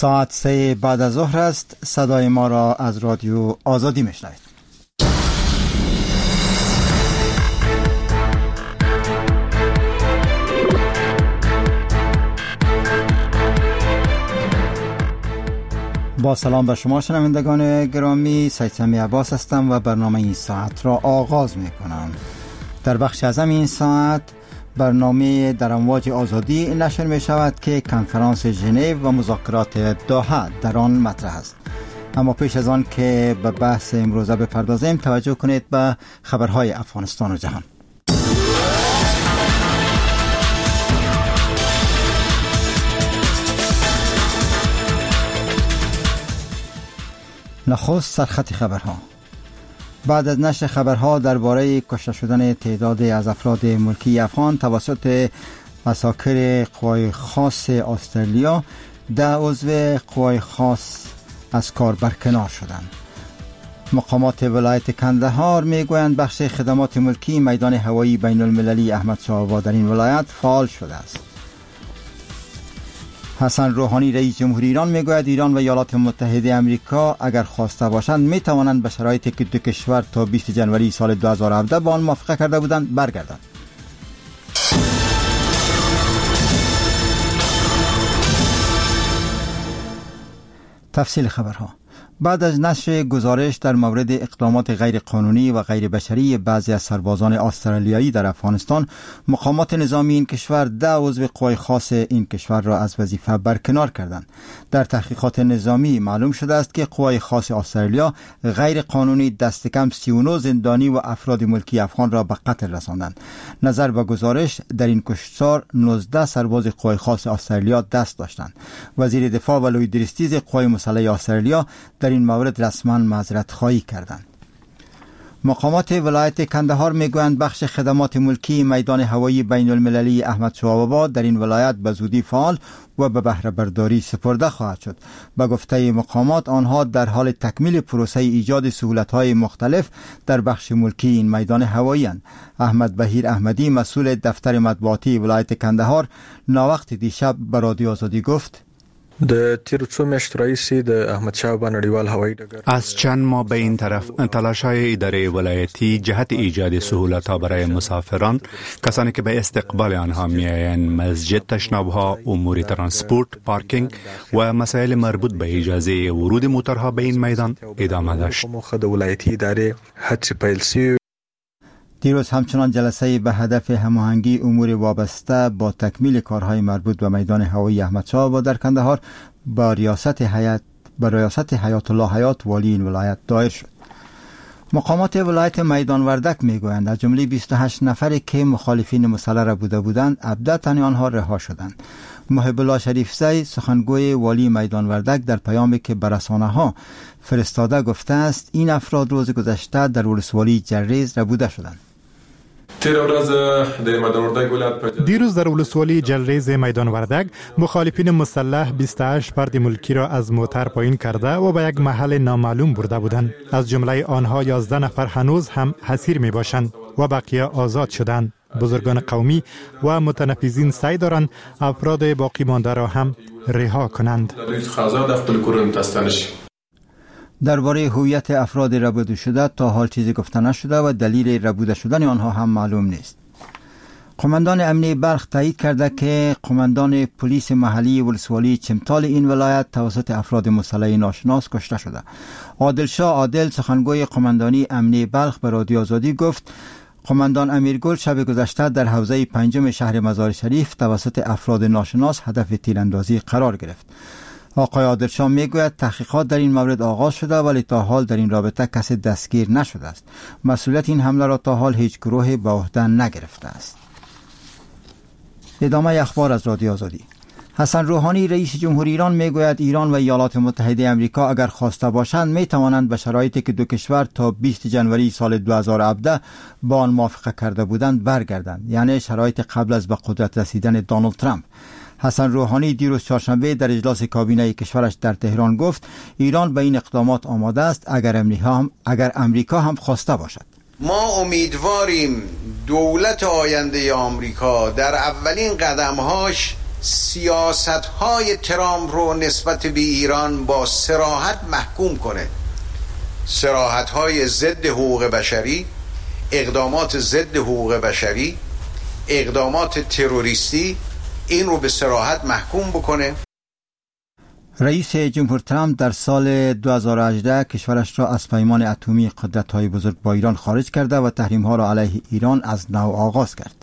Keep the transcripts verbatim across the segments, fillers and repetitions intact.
ساعت سه بعد از ظهر است. صدای ما را از رادیو آزادی میشنوید. با سلام به شما شنوندگان گرامی، سید سمی عباس هستم و برنامه این ساعت را آغاز می کنم. در بخش از این ساعت برنامه در امواج آزادی نشر می شود که کنفرانس ژنو و مذاکرات دوحه در آن مطرح است. اما پیش از آن که به بحث امروزه بپردازیم، توجه کنید به خبرهای افغانستان و جهان. نخست سرخط خبرها. بعد از نشر خبرها درباره کشته شدن تعدادی از افراد ملکی افغان توسط عساکر قوای خاص استرالیا، ده عضو قوای خاص از کار برکنار شدند. مقامات ولایت کندهار میگویند بخش خدمات ملکی میدان هوایی بین المللی احمد شاه آباد در این ولایت فعال شده است. حسن روحانی رئیس جمهوری ایران میگوید ایران و ایالات متحده آمریکا اگر خواسته باشند می توانند به شرایطی که دو کشور تا بیست جنوری سال دو هزار و هفده با آن موافقه کرده بودند برگردند. تفصیل خبرها. بعد از نشر گزارش در مورد اقدامات غیر قانونی و غیر بشری بعضی از سربازان استرالیایی در افغانستان، مقامات نظامی این کشور ده عضو قوای خاص این کشور را از وظیفه برکنار کردند. در تحقیقات نظامی معلوم شده است که قوای خاص استرالیا غیر قانونی دست کم سی و نه زندانی و افراد ملکی افغان را به قتل رساندند. نظر به گزارش در این کشتار نوزده سرباز قوای خاص استرالیا دست داشتند. وزیر دفاع و لوی درستیز قوای مسلح استرالیا در این مورد رسما معذرت خواهی کردند. مقامات ولایت کندهار میگویند بخش خدمات ملکی میدان هوایی بین المللی احمد شاه آباد در این ولایت به زودی فعال و به بهره برداری سپرده خواهد شد. به گفته مقامات آنها در حال تکمیل پروسه ایجاد سهولت‌های مختلف در بخش ملکی این میدان هوایی اند. احمد بهیر احمدی مسئول دفتر مطبوعاتی ولایت کندهار ناوقت دیشب به رادیو آزادی گفت: د تیر څو میاشتو راهیسې د احمدشاه بابا نړیوال هوایي ډګر از چند ماه به این طرف تلاش‌های اداره ولایتی جهت ایجاد سهولت‌ها برای مسافران، کسانی که به استقبال آنها می‌آیند، مسجد، تشناب‌ها، امور ترانسپورت، پارکینگ و مسائل مربوط به اجازه ورود موترها به این میدان ادامه داشت. موخه د ولایتي ادارې هڅې پیل شوې. دیروز همچنان جلسه به هدف هماهنگی امور وابسته با تکمیل کارهای مربوط به میدان هوایی احمد شاه آباد در کندهار با ریاست حیات با ریاست حیات الله حیات والی این ولایت دایر شد. مقامات ولایت میدان وردک میگویند از جمله بیست و هشت نفری که مخالفین مسلح را بوده بودند عبدتن آنها رها شدند. محب الله شریف زی سخنگوی والی میدان وردک در پیامی که به رسانه‌ها فرستاده گفته است این افراد روز گذشته در ولسوالی جریز را بوده شدند. دیروز در ولسوالی جلریز میدان وردک مخالفین مسلح بیست و هشت فرد ملکی را از موتر پایین کرده و به یک محل نامعلوم برده بودند. از جمله آنها یازده نفر هنوز هم اسیر می باشند و بقیه آزاد شدند. بزرگان قومی و متنفذین سعی دارند افراد باقی مانده را هم رها کنند. درباره هویت افراد ربوده شده تا حال چیزی گفته نشده و دلیل ربوده شدن آنها هم معلوم نیست. قماندان امنیه بلخ تایید کرده که قماندان پلیس محلی ولسوالی چمتال این ولایت توسط افراد مسلح ناشناس کشته شده. عادل شاه عادل سخنگوی قماندانی امنیه بلخ به رادیو آزادی گفت قماندان امیرگل شب گذشته در حوزه پنجم شهر مزار شریف توسط افراد ناشناس هدف تیراندازی قرار گرفت. آقای عادل شاه میگوید تحقیقات در این مورد آغاز شده ولی تا حال در این رابطه کسی دستگیر نشده است. مسئولیت این حمله را تا حال هیچ گروه به عهده نگرفته است. ادامه اخبار از رادیو آزادی. حسن روحانی رئیس جمهوری ایران میگوید ایران و ایالات متحده آمریکا اگر خواسته باشند می توانند به شرایطی که دو کشور تا بیست جنوری سال دو هزار و هفده با آن موافقه کرده بودند برگردند، یعنی شرایط قبل از به قدرت رسیدن دونالد ترامپ. حسن روحانی دیروز چهارشنبه در اجلاس کابینه کشورش در تهران گفت ایران به این اقدامات آماده است اگر امریکا هم اگر امریکا هم خواسته باشد. ما امیدواریم دولت آینده آمریکا در اولین قدمهاش سیاست‌های ترامپ رو نسبت به ایران با صراحت محکوم کنه. صراحت‌های ضد حقوق بشری، اقدامات ضد حقوق بشری، اقدامات تروریستی، این رو به صراحت محکوم بکنه. رئیس جمهور ترامپ در سال دو هزار و هجده کشورش را از پیمان اتمی قدرت‌های بزرگ با ایران خارج کرده و تحریم‌ها را علیه ایران از نو آغاز کرد.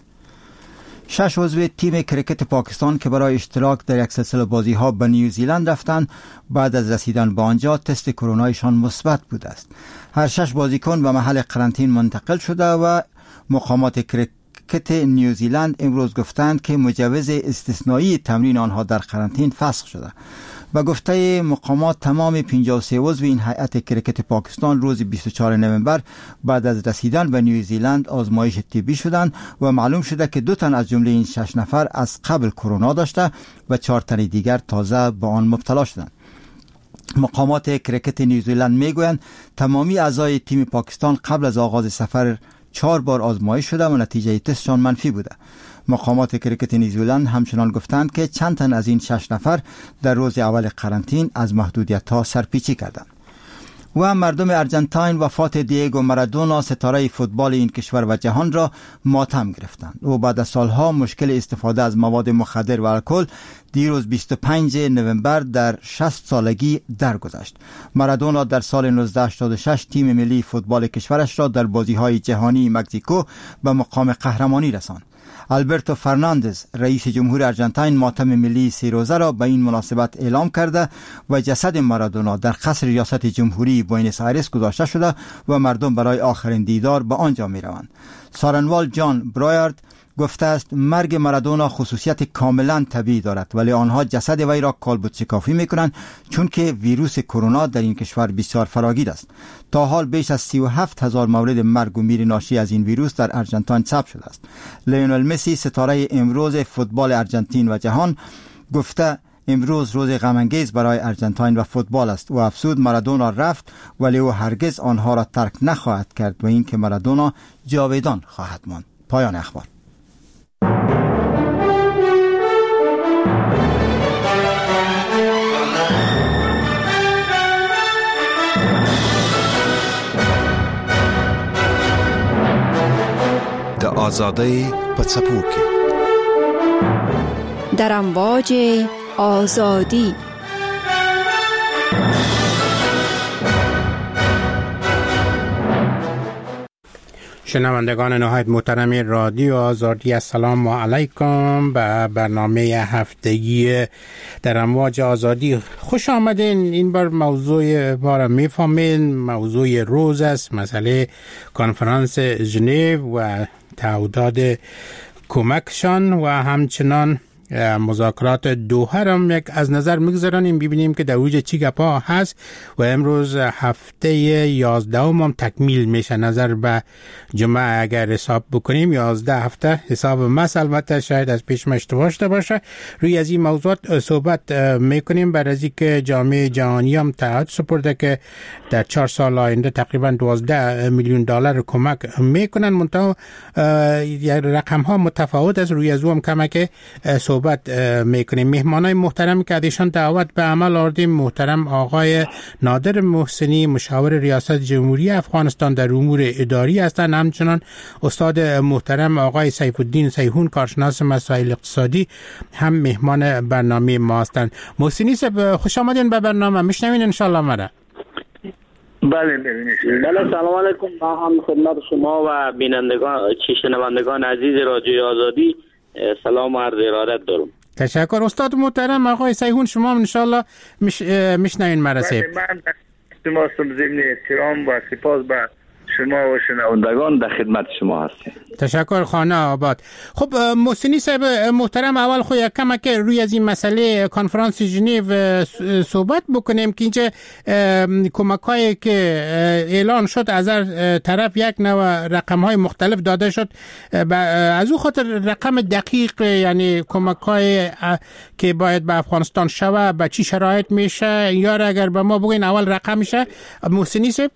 شش عضو تیم کرکت پاکستان که برای اشتراک در یک سلسله بازی‌ها به نیوزیلند رفتند، بعد از رسیدن به آنجا تست کرونایشان مثبت بوده است. هر شش بازیکن به محل قرنطین منتقل شده و مقامات کرکت نیوزیلند امروز گفتند که مجوز استثنایی تمرین آنها در قرنطین فسخ شده. و گفته مقامات تمام پنجاه و سه عضو این هیئت کرکت پاکستان روز بیست و چهارم نوامبر بعد از رسیدن به نیوزیلند آزمایش طبی شدند و معلوم شده که دو تن از جمله این شش نفر از قبل کرونا داشته و چهار تن دیگر تازه به آن مبتلا شدند. مقامات کرکت نیوزیلند میگویند تمامی اعضای تیم پاکستان قبل از آغاز سفر چهار بار آزمایش شده و نتیجه تستشان منفی بوده. مقامات کرکت نیوزیلند همچنان گفتند که چند تن از این شش نفر در روز اول قرنطین از محدودیت‌ها سرپیچی کردند. و مردم ارجنتاین وفات دیگو مارادونا ستاره فوتبال این کشور و جهان را ماتم گرفتند. او بعد از سالها مشکل استفاده از مواد مخدر و الکل دیروز بیست و پنجم نوامبر در شصت سالگی درگذشت. مارادونا در سال نوزده هشتاد و شش تیم ملی فوتبال کشورش را در بازی‌های جهانی مکزیکو به مقام قهرمانی رساند. آلبرتو فرناندز رئیس جمهور ارجنتاین ماتم ملی سه روزه را به این مناسبت اعلام کرده و جسد مارادونا در قصر ریاست جمهوری بوئنوس آیرس گذاشته شده و مردم برای آخرین دیدار به آنجا می روند. سارنوال جان برایارد گفته است مرگ مارادونا خصوصیت کاملا طبیعی دارد، ولی آنها جسد وی را کالبد شکافی میکنند چون که ویروس کرونا در این کشور بسیار فراگیر است. تا حال بیش از سی و هفت هزار مورد مرگ و میر ناشی از این ویروس در ارجنتاین ثبت شده است. لیونل مسی ستاره امروز فوتبال ارجنتین و جهان گفته امروز روز غم‌انگیز برای ارجنتاین و فوتبال است و افسود مارادونا رفت ولی او هرگز آنها را ترک نخواهد کرد و اینکه مارادونا جاودان خواهد ماند. پایان اخبار. د آزادۍ په څپو کې در امواج آزادی. شنوندگان نهایت محترم رادیو آزادی، السلام علیکم. به برنامه هفتگی در امواج آزادی خوش آمدین. این بار موضوع ما را میفهمین، موضوع روز است، مسئله کنفرانس ژنو و تعهدات کمکشان و همچنان مذاکرات دوحه را یک از نظر میگذاریم ببینیم که در اوج چی گپا هست و امروز هفته یازدهم هم تکمیل میشه. نظر به جمعه اگر حساب بکنیم یازده هفته حساب مس، البته شاید از پیش اشتباه شده باشه. روی از این موضوعات صحبت میکنیم بعد از اینکه جامعه جهانی هم تعهد سپرده که در چهار سال آینده تقریبا دوازده میلیون دلار کمک میکنن. منتها رقم ها متفاوت است. روی از او هم کمک صحبت میکنیم. مهمانای محترم که ادیشان دعوت به عمل آوردیم محترم آقای نادر محسنی، مشاور ریاست جمهوری افغانستان در امور اداری هستند. همچنان استاد محترم آقای سیف الدین سیحون، کارشناس مسائل اقتصادی، هم مهمان برنامه ما هستند. محسنی صاحب خوش آمدین به برنامه. میشنوین ان شاء الله مرا؟ بله ببینید. بله سلام علیکم. ما هم خدمت شما و بینندگان شنوندگان عزیز رادیو آزادی سلام و عرض ارادت دارم. تشکر استاد محترم آقای سیحون، شما ان شاء الله مش... میشنوین مراسم. من شما ضمن احترام و سپاس به شما و شنوندگان در خدمت شما هستیم. تشکر خانه آباد. خب محسنی صاحب محترم، اول خو یک کم که روی از این مسئله کنفرانس ژنو صحبت بکنیم که اینجا کمک‌هایی که اعلان شد از هر طرف یک نوع رقم‌های مختلف داده شد. از او خاطر رقم دقیق یعنی کمک‌های که باید به افغانستان شوه به چی شرایط میشه یا اگر به ما بگین اول رقم میشه محسنی صاحب؟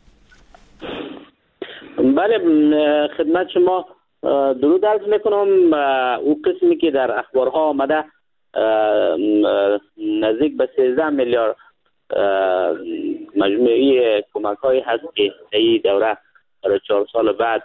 بله خدمت شما درود عرض میکنم. او قسمی که در اخبارها آمده نزدیک به سیزده میلیارد مجموعی کمک هایی هست که این دوره برای چهار سال بعد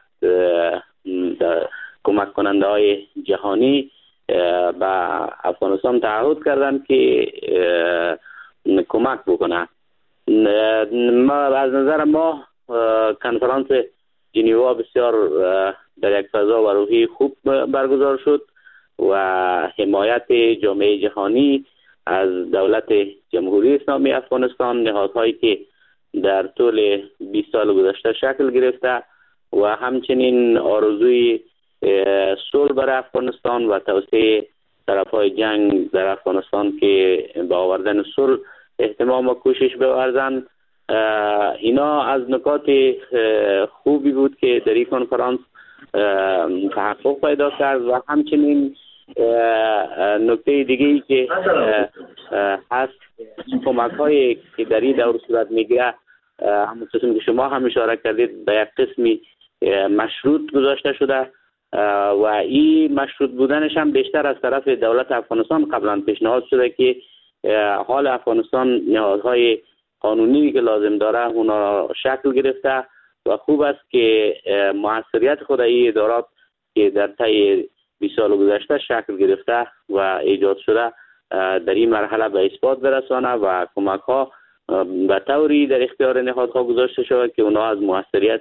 کمک کننده های جهانی به افغانستان تعهد کردند که کمک بکنه. ما از نظر ما کنفرانس ژنوا بسیار در یک فضا و روحی خوب برگزار شد و حمایت جامعه جهانی از دولت جمهوری اسلامی افغانستان، نهادهایی که در طول بیست سال گذشته شکل گرفته و همچنین آرزوی صلح برای افغانستان و توسعه طرفهای جنگ در افغانستان که به آوردن صلح اهتمام و کوشش بورزند، اینا از نکات خوبی بود که در این کنفرانس تحقق پیدا کرد. و همچنین نکته دیگه‌ای که هست کمک هایی که در این دور صورت میگیره، همون قسم که شما هم اشاره کردید به یک قسمی مشروط گذاشته شده و این مشروط بودنش هم بیشتر از طرف دولت افغانستان قبلا پیشنهاد شده که حال افغانستان نهادهای قانونی که لازم داره اونا شکل گرفته و خوب است که موثریت خود این ادارات که در طی بیست سال گذشته شکل گرفته و ایجاد شده در این مرحله به اثبات برسانه و کمک ها به طوری در اختیار نهادها گذاشته شود که اونا از موثریت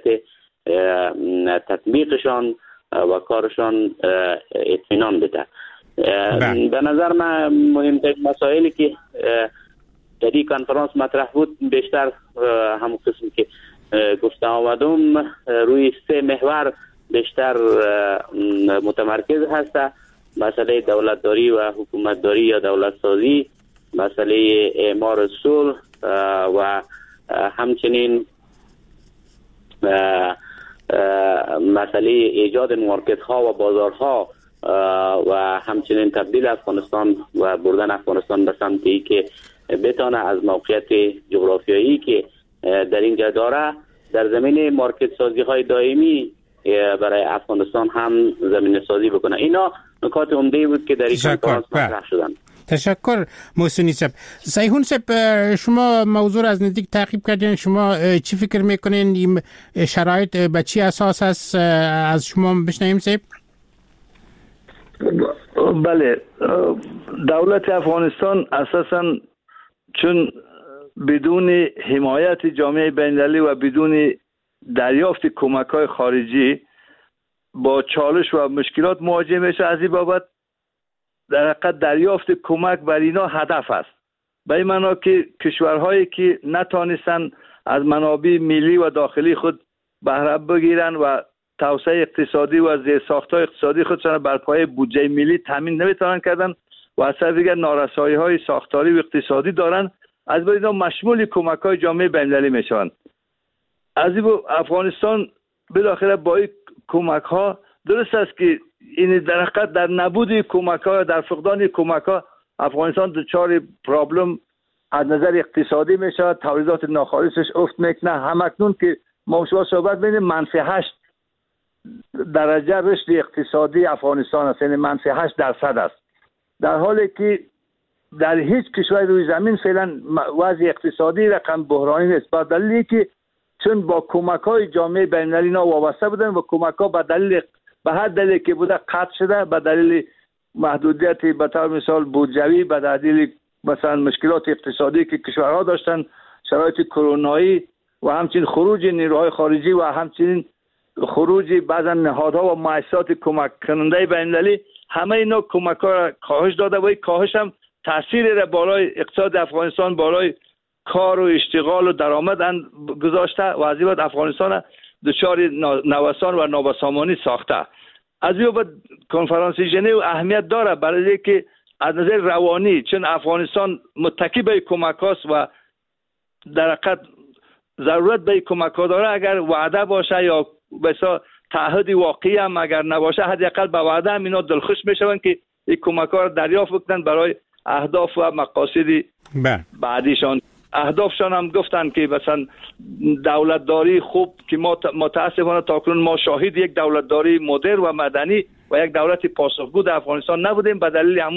تطبیقشان و کارشان اطمینان بده. به نظر من مهمترین مسائلی که در این کنفرانس مطرح بود بیشتر همون قسمی که گفته آمدم روی سه محور بیشتر متمرکز هسته: مسئله دولتداری و حکومتداری یا دولت سازی، مسئله اعمار صلح و همچنین مسئله ایجاد مارکت ها و بازارها و همچنین تبدیل افغانستان و بردن افغانستان به سمتی که بتانه از موقعیت جغرافیایی که در اینجا داره در زمینه مارکت سازی های دائمی برای افغانستان هم زمینه سازی بکنه. اینا نکات عمده بود که در این کنفرانس مطرح شدن. تشکر محسنی صاحب. سیحون صاحب، شما موضوع از نزدیک تعقیب کردین، شما چی فکر میکنین این شرایط به چی اساس است؟ از شما بشنویم صاحب. بله، دولت افغانستان اساساً چون بدون حمایت جامعه بین‌المللی و بدون دریافت کمک‌های خارجی با چالش و مشکلات مواجه میشه، از این بابت در حقیقت دریافت کمک بر اینا هدف است. به این معنا که کشورهایی که نتانستن از منابع ملی و داخلی خود بهره بگیرن و توسعه اقتصادی و زیرساخت‌های اقتصادی خودشان بر پایه بودجه ملی تامین نمیتونن کردن و از طرف دیگر نارسایی‌های ساختاری و اقتصادی دارن، از بین اینا مشمول کمک‌های جامعه بین‌المللی میشوند. از این افغانستان بالاخره با این کمک‌ها درست است که این در حقیقت در نبود کمک‌ها، در فقدان کمک‌ها افغانستان دچار پرابلم از نظر اقتصادی میشه، تولیدات ناخالصش افت میکنه. همکنون که ما شما صحبت بین منفی هشت درجه رشد اقتصادی افغانستان است، یعنی منفی هشت درصد است، در حالی که در هیچ کشور روی زمین فعلا وضع اقتصادی رقم بحرانی نیست. با دلیلی که چون با کمک‌های جامعه بین‌المللی نا وابسته بودن و کمک‌ها به دلیل به هر دلیلی که بوده قطع شده، به دلیل محدودیت به طور مثال بودجوی، به دلیل مثلا مشکلات اقتصادی که کشورها داشتن، شرایط کرونایی و همچنین خروج نیروهای خارجی و همچنین خروج بعضا نهادها و مؤسسات کمک کننده بین‌المللی، همه اینا کمک‌ها را کاهش داده و این کاهش هم تاثیر را بالای اقتصاد افغانستان، بالای کار و اشتغال و درآمد گذاشته و از این بعد افغانستان دچار نوسان و نابسامانی ساخته. از این بعد کنفرانس ژنو اهمیت داره برای اینکه از نظر روانی، چون افغانستان متکی به کمک هاست و در حقیقت ضرورت به کمک ها داره، اگر وعده باشه یا بسا تعهد واقعی هم اگر نباشه، حداقل به وعده هم اینا دلخوش میشون که این کمک ها رو دریافت بکنن برای اهداف و مقاصد بعدیشان. اهدافشان هم گفتن که مثلا دولتداری خوب که ما متاسفانه تاکنون ما شاهد یک دولتداری مدرن و مدنی و یک دولت پاسخگو در افغانستان نبودیم، به دلیل همون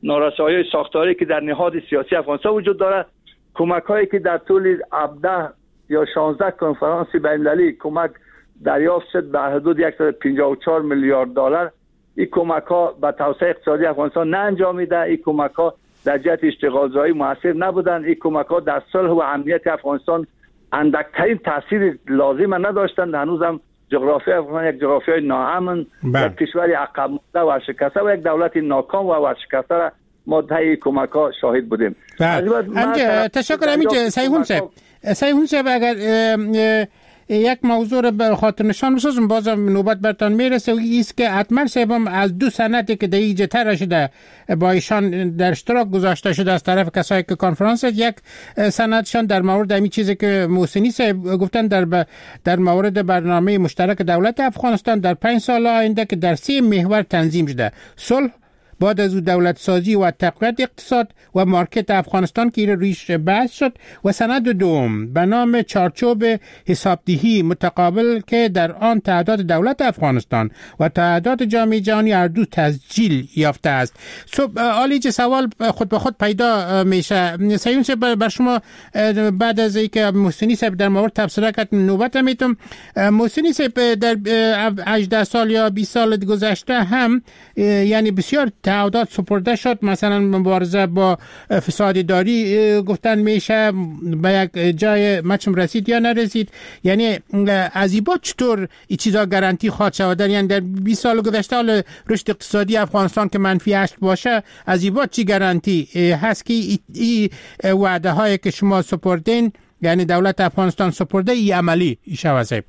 نارسایی ساختاری که در نهاد سیاسی افغانستان وجود داره، کمک هایی که در طول هفده یا شانزده کنفرانس بین‌المللی کمک دریافت شد به حدود صد و پنجاه و چهار میلیارد دلار. این کمک ها به توسعه اقتصادی افغانستان نه انجامیده. این کمک ها در جهت اشتغالزایی موثر نبودند. این کمک ها در صلح و امنیت افغانستان اندکترین تاثیر لازم نداشتند. هنوز هم جغرافیای افغانستان یک جغرافیای ناامن، یک کشور عقب مانده و ورشکسته و یک دولت ناکام و ورشکسته را ما در کمک ها شاهد بودیم. امجا تشکر. امجا سیهون صاحب سیهون صاحب اگر یک موضوع را به خاطر نشان بسازم، بازم نوبت برتان میرسه و ایست که حتما صاحبم از دو سنتی که دیگه تر شده با ایشان در اشتراک گذاشته شده از طرف کسایی که کنفرانس، یک سندشان در مورد همین چیزی که محسنی صاحب گفتن در در مورد برنامه مشترک دولت افغانستان در پنج سال آینده که در سه محور تنظیم شده: صلح، بعد از او دولت سازی و تقویت اقتصاد و مارکت افغانستان که رویش بحث شد، و سند دوم به نام چارچوب حسابدهی متقابل که در آن تعداد دولت افغانستان و تعداد جامعه جهانی هر دو تسجیل یافته است. صبح عالی چه سوال خود به خود پیدا میشه. سیون صاحب بر شما بعد از اینکه محسنی صاحب در مورد تبصره کرد نوبت میتم. محسنی صاحب در هجده سال یا بیست سال گذشته هم یعنی بسیار تعهدات سپرده شد، مثلا مبارزه با فساد اداری گفتن میشه به یک جای مچم رسید یا نرسید. یعنی از این با چطور این چیزا گارانتی خواهد شود؟ یعنی در بیست سال گذشته حال رشد اقتصادی افغانستان که منفی هشت باشه، از این با چی گارانتی هست که این وعده هایی که شما سپردین، یعنی دولت افغانستان سپرده، ای عملی شود؟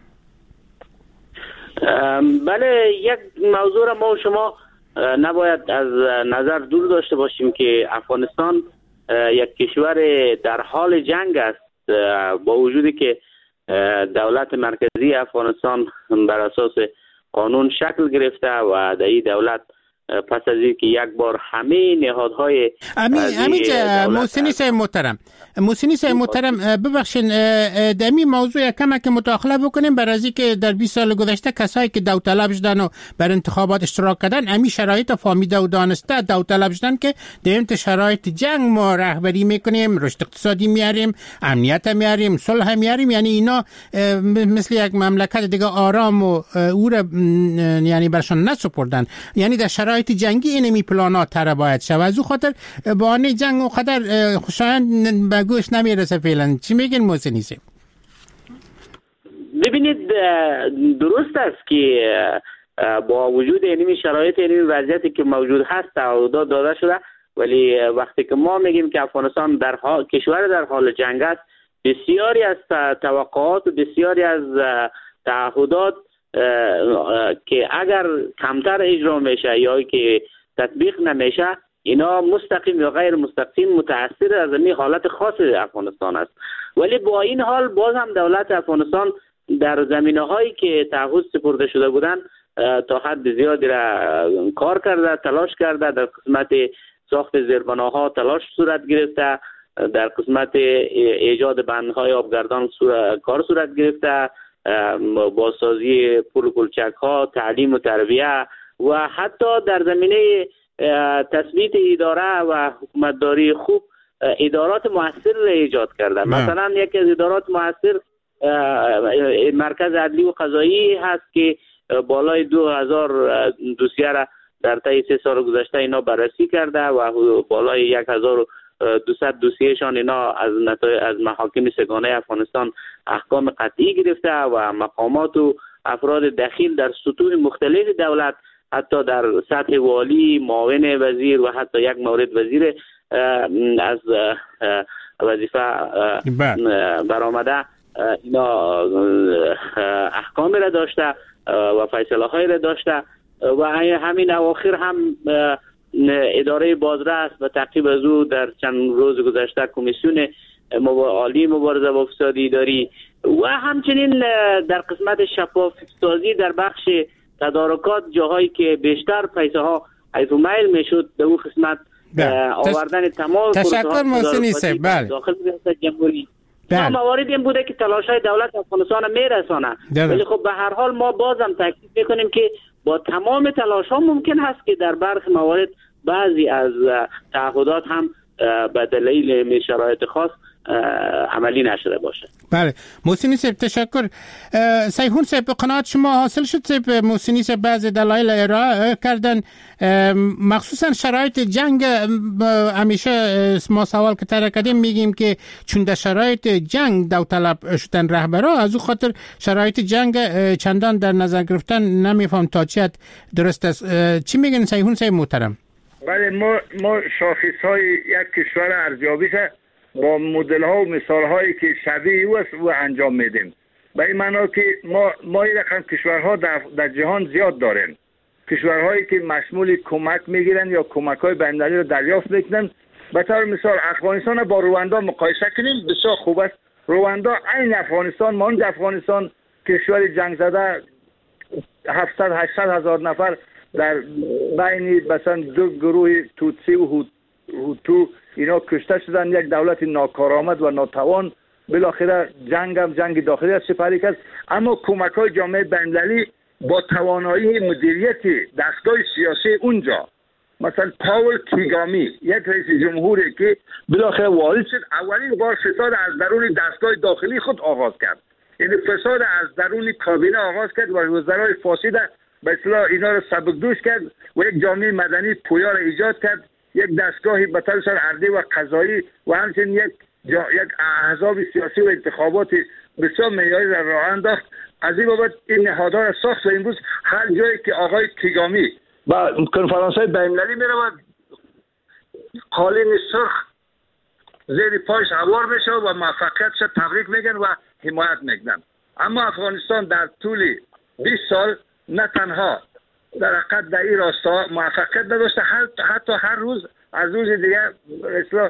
بله، یک موضوع را ما شما نباید از نظر دور داشته باشیم که افغانستان یک کشور در حال جنگ است، با وجودی که دولت مرکزی افغانستان بر اساس قانون شکل گرفته و در این دولت پس از اینکه یک بار همه نهادهای امی امی محسنی صاحب محترم محسنی صاحب محترم ببخشید در این موضوع کمی که مداخله بکنیم، برای از اینکه در بیست سال گذشته کسایی که داوطلب شدن و بر انتخابات اشتراک کردن امی شرایط فهمیده و دانسته داوطلب شدن که در این شرایط جنگ ما رهبری میکنیم، رشد اقتصادی میاریم، امنیت میاریم، صلح میاریم، یعنی اینا مثل یک مملکت دیگه آرام و او را یعنی برشان نسپردن، یعنی در شرایط جنگی اینمی پلانات تر باید شود. از او خاطر بهانه جنگ و خاطر خوشایند به گوش نمیرسه فعلا. چی میگین محسنی صاحب؟ ببینید درست است که با وجود اینمی شرایط اینمی وضعیتی که موجود هست تعهدات داده شده، ولی وقتی که ما میگیم که افغانستان در حال کشور در حال جنگ است، بسیاری از توقعات و بسیاری از تعهدات که اگر کمتر اجرا میشه یا که تطبیق نمیشه، اینا مستقیم یا غیر مستقیم متاثر از این حالت خاص افغانستان است. ولی با این حال باز هم دولت افغانستان در زمینه هایی که تعهد سپرده شده بودن تا حد زیادی را کار کرده، تلاش کرده. در قسمت ساخت زیربناها تلاش صورت گرفته، در قسمت ایجاد بندهای آبگردان کار صورت گرفته، بازسازی پل کلچک ها، تعلیم و تربیه و حتی در زمینه تثبیت اداره و حکومتداری خوب ادارات موثر را ایجاد کرده. مثلا یکی از ادارات موثر مرکز عدلی و قضایی هست که بالای دو هزار دوسیه را در طی سه سال گذشته اینا بررسی کرده و بالای یک هزار دویست دوسیهشان اینا از نتایج از محاکم سگانه افغانستان احکام قطعی گرفته و مقامات و افراد دخیل در سطوح مختلف دولت، حتی در سطح والی، معاون وزیر و حتی یک مورد وزیر از وظیفه برآمده، اینا احکام را داشته و فیصله های را داشته. و همین اواخر هم اداره بازرس و تعقیب از او در چند روز گذشته کمیسیون عالی مبارزه با فساد اداری و همچنین در قسمت شفاف سازی در بخش تدارکات، جاهایی که بیشتر پیسه ها حیث و میل میشد در اون قسمت آوردن تمام تشکر محسنی صاحب. بله داخل ریاست جمهوری ما موارد این بوده که تلاش‌های دولت افغانستان میرسانه، ولی خب به هر حال ما بازم تاکید میکنیم که با تمام تلاش ها ممکن هست که در برخی موارد بعضی از تعهدات هم به دلیل شرایط خاص عملی نشده باشه. بله محسنی صاحب تشکر. سیحون صاحب قناعت شما حاصل شد صاحب؟ محسنی صاحب بعض دلایل ارائه کردن، مخصوصا شرایط جنگ. همیشه ما سوال که طرح کردیم میگیم که چون در شرایط جنگ داوطلب شدن رهبرا، از او خاطر شرایط جنگ چندان در نظر گرفتن نمیفهم تا چه حد درست است. چی میگن سیحون صاحب محترم؟ بله ما ما شاخص های یک کشور ارزیابی با مدل ها و مثال هایی که شبیه او است و انجام میدیم. به این معنا که ما ما این رقم کشورها در, در جهان زیاد داریم، کشورهایی که مشمول کمک میگیرن یا کمک های بین‌المللی رو دریافت میکنن. به طور مثال افغانستان با رواندا مقایسه کنیم بسیار خوب است. رواندا عین افغانستان مانند افغانستان کشور جنگ زده، هفتصد هشتصد هزار نفر در بین مثلا دو گروه توتسی و هوتو اینا کشته شدن. یک دولت ناکارآمد و ناتوان، بالاخره جنگ هم جنگ داخلی از سپری کرد. اما کمک های جامعه بین‌المللی با توانایی مدیریت دستگاه سیاسی اونجا، مثلا پاول کیگامی یک رئیس جمهوری که بالاخره وارد شد، اولین بار فساد از درون دستگاه داخلی خود آغاز کرد، یعنی فساد از درون کابینه آغاز کرد و وزرای فاسد به اصطلاح اینا رو سبکدوش کرد و یک جامعه مدنی پویا را ایجاد کرد، یک دستگاهی به طور ارضی و قضایی و همچنین یک جا، یک احزاب سیاسی و انتخابات بسیار معیاری را راه انداخت. از این بابت این نهادها را ساخت و امروز هر جایی که آقای کیگامی با کنفرانس‌های بین‌المللی می‌رود قالین سرخ زیر پایش سوار میشه و موفقیتش تبریک میگن و حمایت میکنن. اما افغانستان در طول بیست سال نه تنها در حقیقت در این راستا موفقیت نداشته، حتی هر روز از روز دیگه اصلا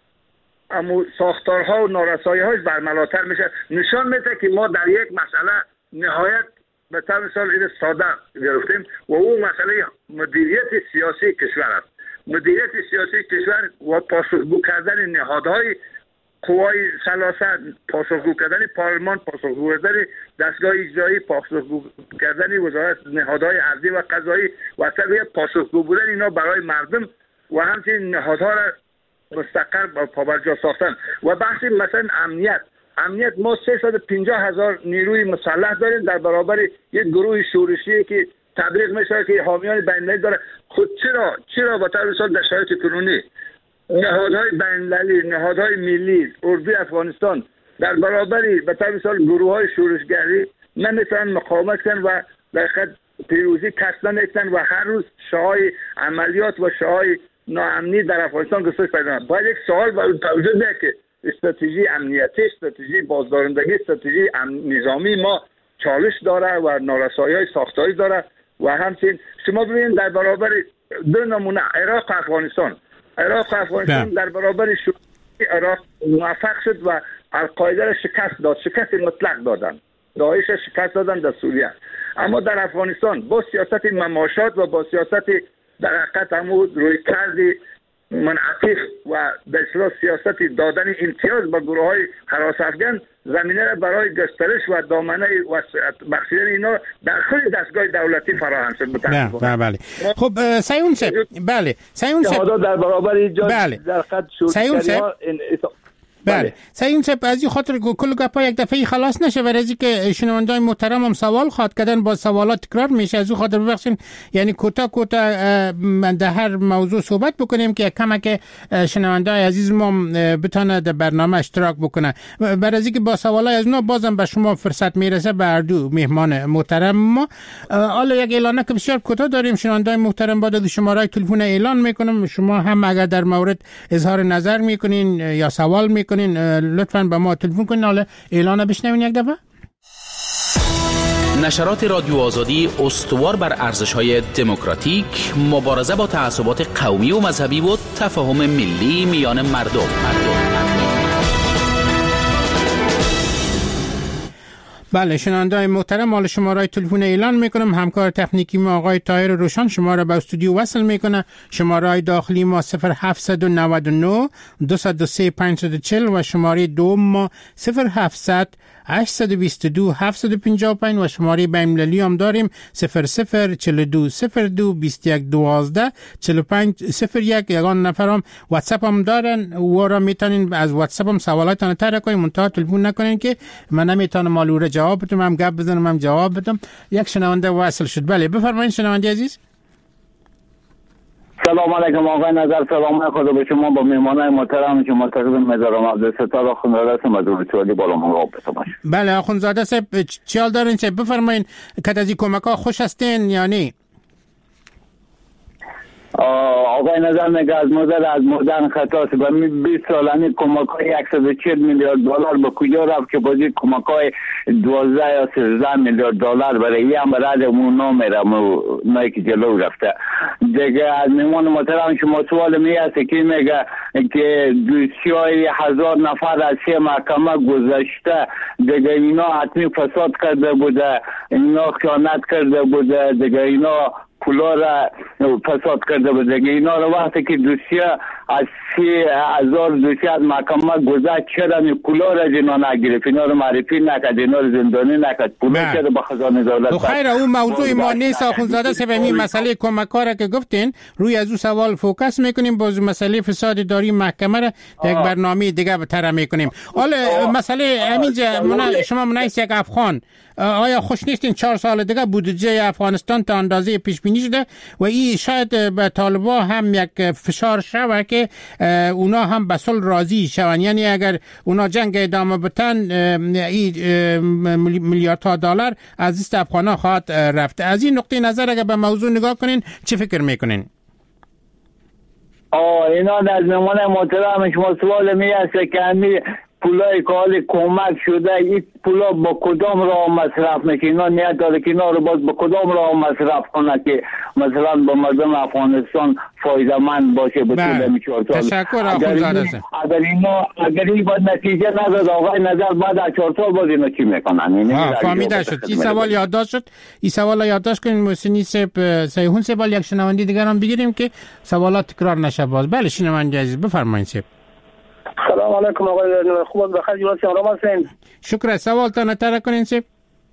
امو ساختارها و نارسایی‌هاش برملاتر میشه. نشان میده که ما در یک مسئله نهایت به طور مثال این ساده گرفتیم و اون مسئله مدیریت سیاسی کشور است. مدیریت سیاسی کشور و پاسخگو کردن نهادهای قوای ثلاثه، پاسخگو کردن پارلمان، پاسخگو کردن دستگاه اجرایی، پاسخگو کردن وزارت نهادهای ارضی و قضایی و اصلا پاسخگو بودن اینا برای مردم و همچنین نهادها را مستقر با پابرجا ساختن. و بحث مثلا امنیت امنیت ما سیصد و پنجاه هزار نیروی مسلح داریم در برابر یک گروه شورشی که تبلیغ میشه که حامیان بین‌المللی داره. خود چرا چرا با طور مثال در شرایط کنونی نهادهای بین‌المللی، نهادهای ملی، اردوی افغانستان در برابر به طور مثال گروه‌های شورشگری نمیتونن مقاومت کنن و در حقیقت پیروزی کسب نمیکنن و هر روز شاهای عملیات و شاهای ناامنی در افغانستان گسترش پیدا می‌کنه. باید یک سوال وجود بیاد که استراتژی امنیتی، استراتژی بازدارندگی، استراتژی نظامی ما چالش داره و نارسایی‌های ساختاری داره و همچنین شما ببینید در برابر دو نمونه عراق و افغانستان عراق و افغانستان در برابر شورش عراق موفق شد و القاعده را شکست داد، شکست مطلق دادن، داعش شکست دادن در سوریه. اما در افغانستان با سیاست مماشات و با سیاست در حقیقت همون روی کردی منعطف و به اصطلاح سیاست دادن امتیاز با گروه های هراس افغان زمینه را برای گسترش و دامنه و بخشیدن اینا در خود دستگاه دولتی فراهم شد. بله بله. خب سیون صاحب بله سیون صاحب در برابر ایجاد بله. در خط شورشگری‌ها بله سعیم صاحب از این خاطر کل گپا یک دفعه خلاص نشه و از اینکه شنوندای محترم هم سوال خواد کردن با سوالات تکرار میشه، از این خاطر ببخشید یعنی کوتاه کوتاه در هر موضوع صحبت بکنیم که کمک شنوندای عزیز ما بتونه در برنامه اشتراک بکنه. برای از اینکه با سوالای از اونا بازم به شما فرصت میرسه به هر دو مهمان محترم ما. حالا یک اعلانه که بسیار کوتاه داریم شنوندای محترم، بعد از شماره تلفن اعلان میکنم. شما هم اگر در مورد اظهار نظر میکنین یا سوال میکنین لطفاً به ما تلفن کنین. حالا اعلان بشنوین یک دفعه. نشرات رادیو آزادی استوار بر ارزش‌های دموکراتیک، مبارزه با تعصبات قومی و مذهبی و تفاهم ملی میان مردم. بله شنونده‌های محترم، مال شماره تلفن اعلان میکنم. همکار تکنیکی ما آقای طاهر روشن شماره به استودیو وصل میکنه. شماره داخلی ما صفر هفت نه نه دو صفر سه پنج چهار صفر و شماره دوم ما صفر هفت هشت دو دو هفت پنج پنج و شماره بین‌المللی هم داریم صفر صفر چهار دو صفر دو بیست و یک دوازده چهل و پنج صفر یک. یگان نفر هم واتساپ هم دارن و را میتونین از واتساپ هم سوالاتتان طرح کنین، منتها تلفن نکنین که من نمیتونم مالوره جواب بدم، هم گپ بزنم هم جواب بدم. یک شنونده وصل شد. بله بفرمایید شنونده عزیز. سلام علیکم آقای نظر، سلام خدا به شما با میهمانای محترم شما تقدیم می‌دارم. عبدالستار آخوندزاده هستم از ولسوالی بالامنگاه بتماش. بله آخوندزاده صاحب چی حال دارین صاحب؟ بفرمایید که از این کمک‌ها خوش هستین یا نه؟ آقای نظر میگه از مدر از مردن خطاست و بیست سالانی کمک های صد و چهل میلیارد دلار به کجا رفت که بازی کمک های دوازده یا سیزده میلیارد دلار برای یه هم برای امون نمیره نایی که جلو رفته دیگه. از میمان محترم شما سوال می هست که میگه که دوسیای هزار نفر از سه محکمه گذشته دیگه اینا حتمی فساد کرده بوده، اینا خیانت کرده بوده، دیگه اینا پولا را فساد کرده بوده. اینا رو وقتی که دوسیه از سی هزار دوسیه از محکمه گذشت چرا این پولا را اینا نگرفت، اینا رو معرفی نکرد، اینا رو زندانی نکرد، پولا چرا به خزانه دولت. خیر اون موضوع ما نیست آخوندزاده صاحب. این مسئله کمک‌ها را که گفتین روی از اون سوال فوکس میکنیم، باز مسئله فساد داری محکمه را یک برنامه دیگه طرح میکنیم. حالا مسئله همینجا شما منایس یک افغان آیا خوش نیستین چهار سال دیگه بودجه افغانستان تا اندازه پیش بینی شده و این شاید به طالبا هم یک فشار شوه که اونا هم به صلح راضی شون، یعنی اگر اونا جنگ ادامه بدن این میلیاردها دلار از دست افغانا خواهد رفت. از این نقطه نظر اگر به موضوع نگاه کنین چه فکر میکنین؟ آه اینا از نمونه محترم شما سوال می هست که همی پولای کال کمک شده این پولا با کدام راه مصرف میشه؟ اینا نیت داره که اینا رو باز با کدام راه مصرف کنه که مثلا با مردم افغانستان فایده مند باشه به طول می چهار سال. تشکر آخوندزاده صاحب. اگر اینا اگر این باید نتیجه نداد آقای نظر بعد از چهار سال باز اینا چی میکنن؟ ها فهمیده شد. این سوال یادداشت شد. این سوال یادداشت کنین. محسنی صاحب سیهون صاحب یک شنونده دیگر هم بگیریم که سوالات تکرار نشه باز. بله شنونده عزیز بفرمایید صاحب. سلام علیکم آقای خوب بخیر جواد آرام هستین؟ شکر. سوال تا نطرح کنین صاحب.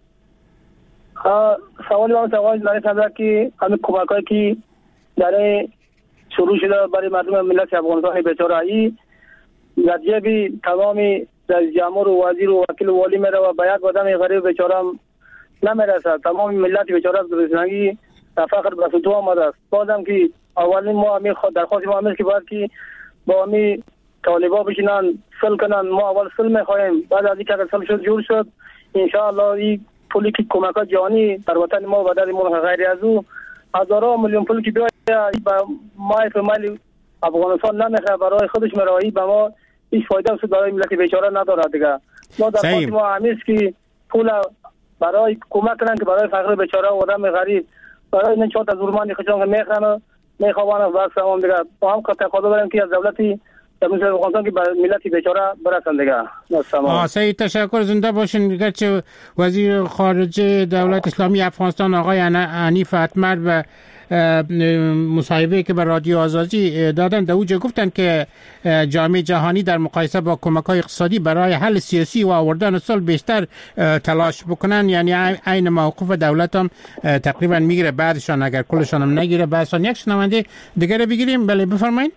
ها سوالی من آقای نظر کرده که همین کمکایی که در شروع شده برای مردم ملت افغانستان بیچاره ای نتیجه بی تمام رئیس جمهور و وزیر و وکیل و والی میره و به یک آدم غریب بیچاره نمیرسه. تمام ملت بیچاره از گرسنگی فقر به سطوح آمده است. بازم که اولین ما همین درخواست ما هست که باید که با همین طالبا بشینن صلح کنن. ما اول صلح میخوایم، بعد از اینکه صلح شد جور شد ان شاء الله این پولی که کمکات جهانی در وطن ما و در ملک غیر از او هزارها میلیون پول که بیاید با مای فمالی افغانستان نمیخواد برای خودش مرایی به ما هیچ فایده و برای ملت بیچاره نداره دیگه. ما در خاطر ما همیست که پول برای کمک کنن که برای فقیر بیچاره و آدم غریب برای این چهار تا زورمانی خشون که میخرن میخوان بس هم دیگه با هم تقاضا داریم که از دولتی مثل افغانستان که ملت بیچاره برسن دیگه. آه سعید تشکر. زنده باشین. گرچه وزیر خارجه دولت اسلامی افغانستان آقای حنیف اتمر و مصاحبه که به رادیو آزادی دادن در اوجه گفتن که جامعه جهانی در مقایسه با کمک‌های اقتصادی برای حل سیاسی و آوردن صلح بیشتر تلاش بکنن، یعنی عین موقف دولت هم تقریبا میگیره، بعدشان اگر کلشان هم نگیره بعدشان. یک شنونده دیگه بگیریم. بله بفرمایید.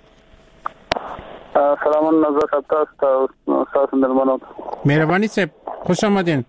سلام نظر خطا است استاد دلمنوت. مهربانی صاحب خوش آمدین.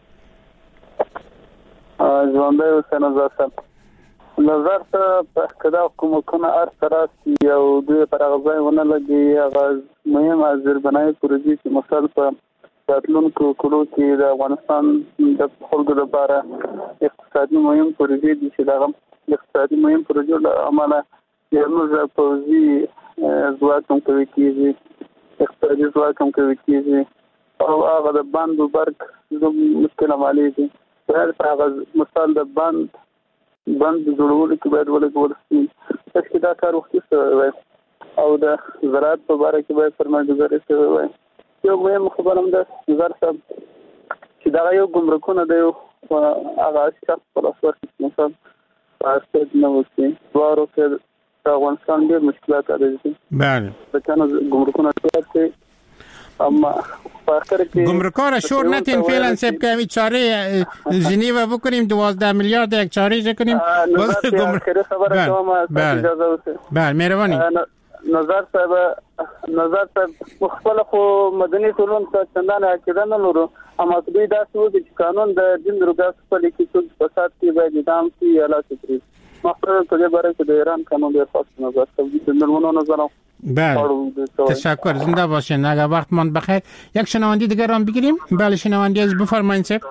ژوندی اوسئ نظر صاحب. نظر ته کدا کومکونه هر طرف یو دوی پر غځای ونه لګي هغه مهم از زیربنای پروژې چې مثال په راتلونکو کلو کې د افغانستان د خلکو لپاره اقتصادي مهم پروژې دي چې دغه اقتصادي مهم پروژې له امله یو پوځي ځواک هم کوي کېږي، اقتصادي ځواک هم کوي کېږي او هغه د بند و برق مشکل عملي دي. هغه مثال د بند بند جوړولو کې باید ولګول شي چې دا کار وختي شوی وي او د زراعت په باره کې باید سرمایه‌ګذاري شوی وي. یو مهم خبره هم ده نظر صاحب چې دغه یو ګمرکونه دی او هغه شخص په لاس ورکړي مثلا پاسپورت نه وسی وارو کې افغانستان ډېر مشکلات لري. بله. بچانه ګمرکونه ټول اما فاخر کې گمرکار شور نتین فعلا سب که همی چاره ژنو بکنیم دوازده میلیارد یک چاره کنیم باز گمرک خبر شما اجازه وسی. بله مهربانی. نظر صاحب نظر صاحب مخالف خو مدني ټولنه ته څنګه عقیده نه لرو اما دوی دا څه دي چې قانون د دین درګه په لیکي څه فساد کې باید اعدام شي یا لا تکریر مخکې ته د باره کې د ایران قانون ډیر خاص نظر صاحب د نورونو نظر. بله تشکر زنده باشین. اگر وقت ماند بخیر یک شنونده دیگر هم بگیریم. بله شنونده از بفرمایید صاحب.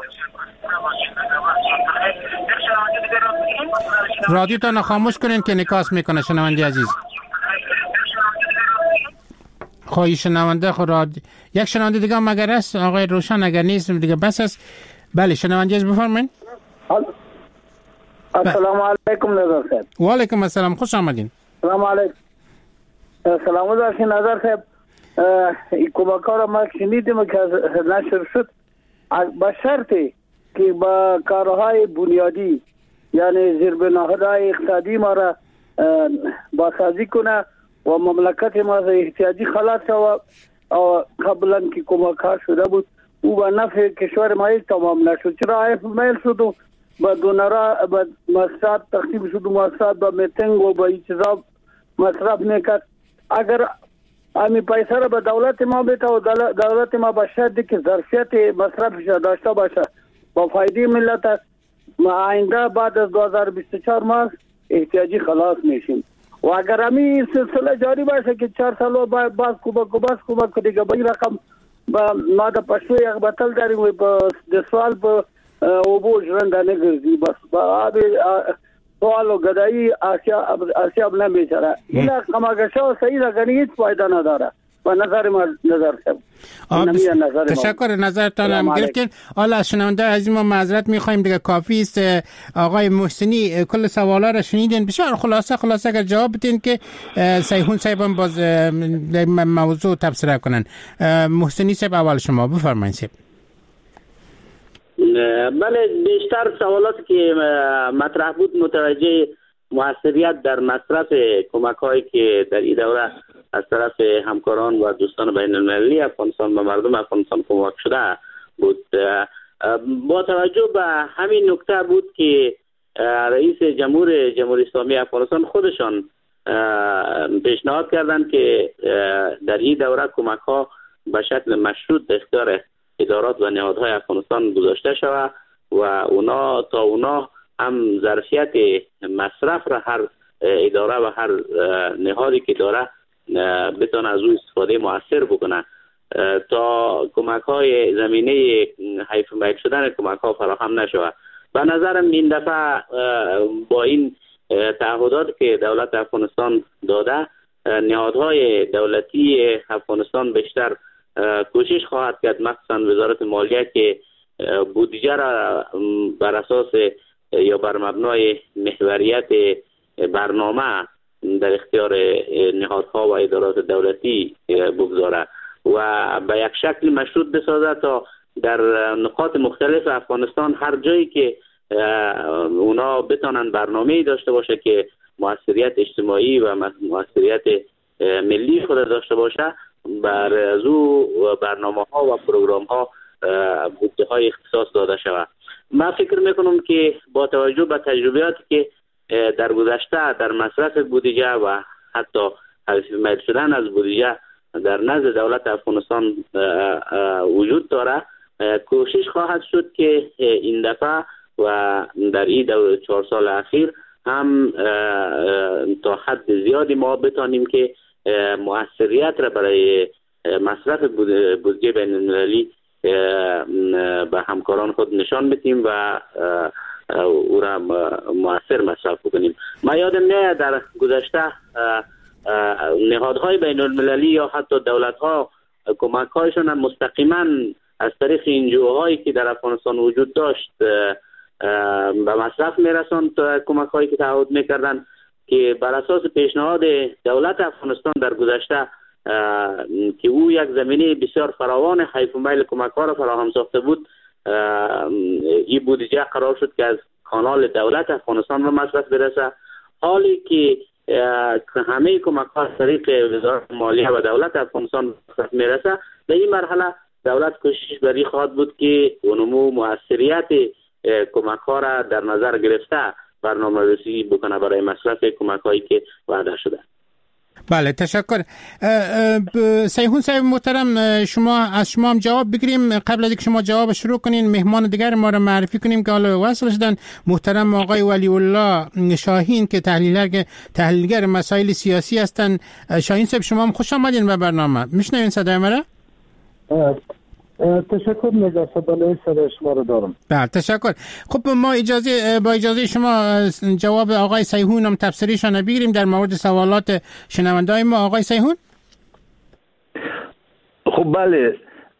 رادیو تا خاموش کنین که نکاس میکنه شنونده عزیز. خواهی شنونده خوراد یک شنونده دیگه هم اگر است آقای روشن اگر نیست دیگه بس است. بله شنونده از بفرمایید. السلام علیکم نظر صاحب. و علیکم السلام خوش آمدین. سلام علیکم. سلام علیکم نظر صاحب. کمکار ما شنیدیم که نشر شد با شرطی که با کارهای بنیادی یعنی زیربناهای اقتصادی ما را بازسازی کنه و مملکت ما از احتیاجی خلاص شود و قبلا که کمکار شده بود او به نفع کشور ما تمام نشد. چرا آیف میل شد و با دونرا با مصرف تقسیم شد و مصرف با میتنگ و با چیزا مصرف میکرد. اگر امی پیسه را به دولت ما بده و دولت ما باشه که ظرفیت مصرفش داشته باشه با فایده ملت است ما آینده بعد از دو هزار و بیست و چهار ماه احتیاجی خلاص میشیم. و اگر امی سلسله جاری باشه که چهار سال بعد باز کوبا باز کوبا دیگه به این رقم با ما د پښتو یک بتل داریم و د سوال په او بو ژوند نه ګرځي بس با سوال او غدای آسیا آسیا بل بیچاره اینا کماګشو صحیح راغلی هیڅ فائدہ نه داره و نظر ما نظر صاحب. تشکر نظرتان هم گرفتین. حالا شنونده عزیز ما معذرت میخوایم دیگه کافی است. آقای محسنی کل سوالا را شنیدین بسیار خلاصه خلاصه اگر جواب بدین که سیحون صاحب هم باز موضوع تبصره کنن. محسنی صاحب اول شما بفرمایید صاحب. بله بیشتر سوالاتی که مطرح بود متوجه موثریت در مصرف کمک‌هایی که در این دوره از طرف همکاران و دوستان بین المللی افغانستان و مردم افغانستان کمک شده بود. با توجه به همین نکته بود که رئیس جمهور جمهوری اسلامی افغانستان خودشان پیشنهاد کردند که در این دوره کمک‌ها به شکل مشروط در اختیار ادارات و نهادهای افغانستان گذاشته شود و اونا تا اونا هم ظرفیت مصرف را هر اداره و هر نهادی که داره بتونه از او استفاده موثر بکنه تا کمک های زمینه حیف میل شدن کمک ها فراهم نشود. به نظرم این دفعه با این تعهدات که دولت افغانستان داده نهادهای دولتی افغانستان بیشتر کوشش خواهد کرد مخصوصا وزارت مالیه که بودجه را بر اساس یا بر مبنای محوریت برنامه در اختیار نهادها و ادارات دولتی بگذاره و به یک شکل مشروط بسازه تا در نقاط مختلف افغانستان هر جایی که اونا بتانن برنامه‌ای داشته باشه که موثریت اجتماعی و موثریت ملی خود داشته باشه بر از او برنامه ها و پروگرام ها بودجه های اختصاص داده شود. من فکر میکنم که با توجه به تجربیاتی که در گذشته در مصرف بودجه و حتی حذف میل شدن از بودجه در نزد دولت افغانستان وجود داره کوشش خواهد شد که این دفعه و در این دو چهار سال اخیر هم تا حد زیادی ما بتانیم که موثریت را برای مصرف بودجه بین المللی به همکاران خود نشان بدیم و او را موثر مصرف کنیم. ما یادم میاد در گذشته نهادهای بین المللی یا حتی دولت‌ها کمک‌هایشان مستقیما از طریق انجیوهایی که در افغانستان وجود داشت به مصرف میرساند کمک‌هایی که تعهد میکردند که بر اساس پیشنهاد دولت افغانستان در گذشته که او یک زمینه بسیار فراوان حیف و میل کمک‌ها را فراهم ساخته بود این بودجه قرار شد که از کانال دولت افغانستان به مصرف برسه، حالی که همه کمک ها از طریق وزارت مالیه و دولت افغانستان به مصرف میرسه. در این مرحله دولت کوشش بری خواهد بود که نمو موثریت کمک ها را در نظر گرفته برنامه ریزی بکنه برای مصرف کمک هایی که وعده شده. بله تشکر. سیهون صاحب محترم، شما از شما هم جواب بگیریم. قبل از اینکه شما جواب شروع کنین مهمان دیگر ما را معرفی کنیم که حالا وصل شدن. محترم آقای ولی الله شاهین که تحلیلگر تحلیلگر مسائل سیاسی هستند. شاهین صاحب شما هم خوش آمدین به برنامه. میشنوین صدای مرا؟ تشکر نگاه صدای صدای شما رو دارم. بله تشکر. خب ما اجازه با اجازه شما جواب آقای سیهون هم تفسیریشان بگیریم در مورد سوالات شنونده‌های ما. آقای سیهون؟ خب بله،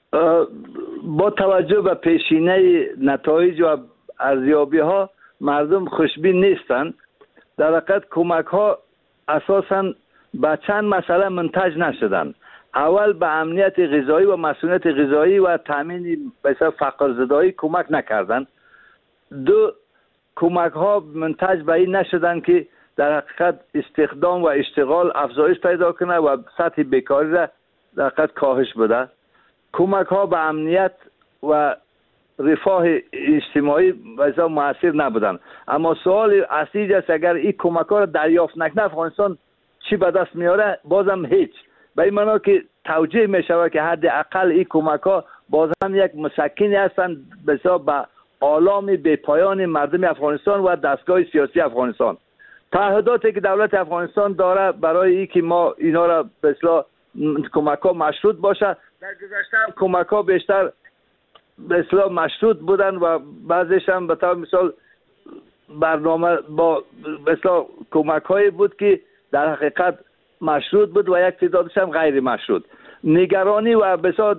با توجه به پیشینه نتایج و ارزیابی ها مردم خوشبین نیستند. در حقیقت کمک ها اساساً به چند مسئله منتج نشدند. اول به امنیت غذایی و مسئولیت غذایی و تامین مثلا فقر زدایی کمک نکردند. دو، کمک ها منتج به این نشدند که در حقیقت استخدام و اشتغال افزایش پیدا کنه و سطح بیکاری را در حقیقت کاهش بده. کمک ها به امنیت و رفاه اجتماعی مثلا موثر نبودند. اما سوال اصلی است اگر این کمک ها را دریافت نکنه افغانستان چی به دست میاره؟ بازم هیچ. به این معنا که توجیه می شود که حداقل این کمک ها باز هم یک مسکنی هستند بسیار به آلام بی پایان مردم افغانستان و دستگاه سیاسی افغانستان. تعهداتی که دولت افغانستان داره برای این که ما اینا را بسیار کمک ها مشروط باشه، در گذشته هم کمک ها بیشتر بسیار مشروط بودن و بعضیش هم به طور مثال برنامه با بسیار کمک هایی بود که در حقیقت مشروط بود و یک تعدادش هم غیر مشروط. نگرانی و بسیار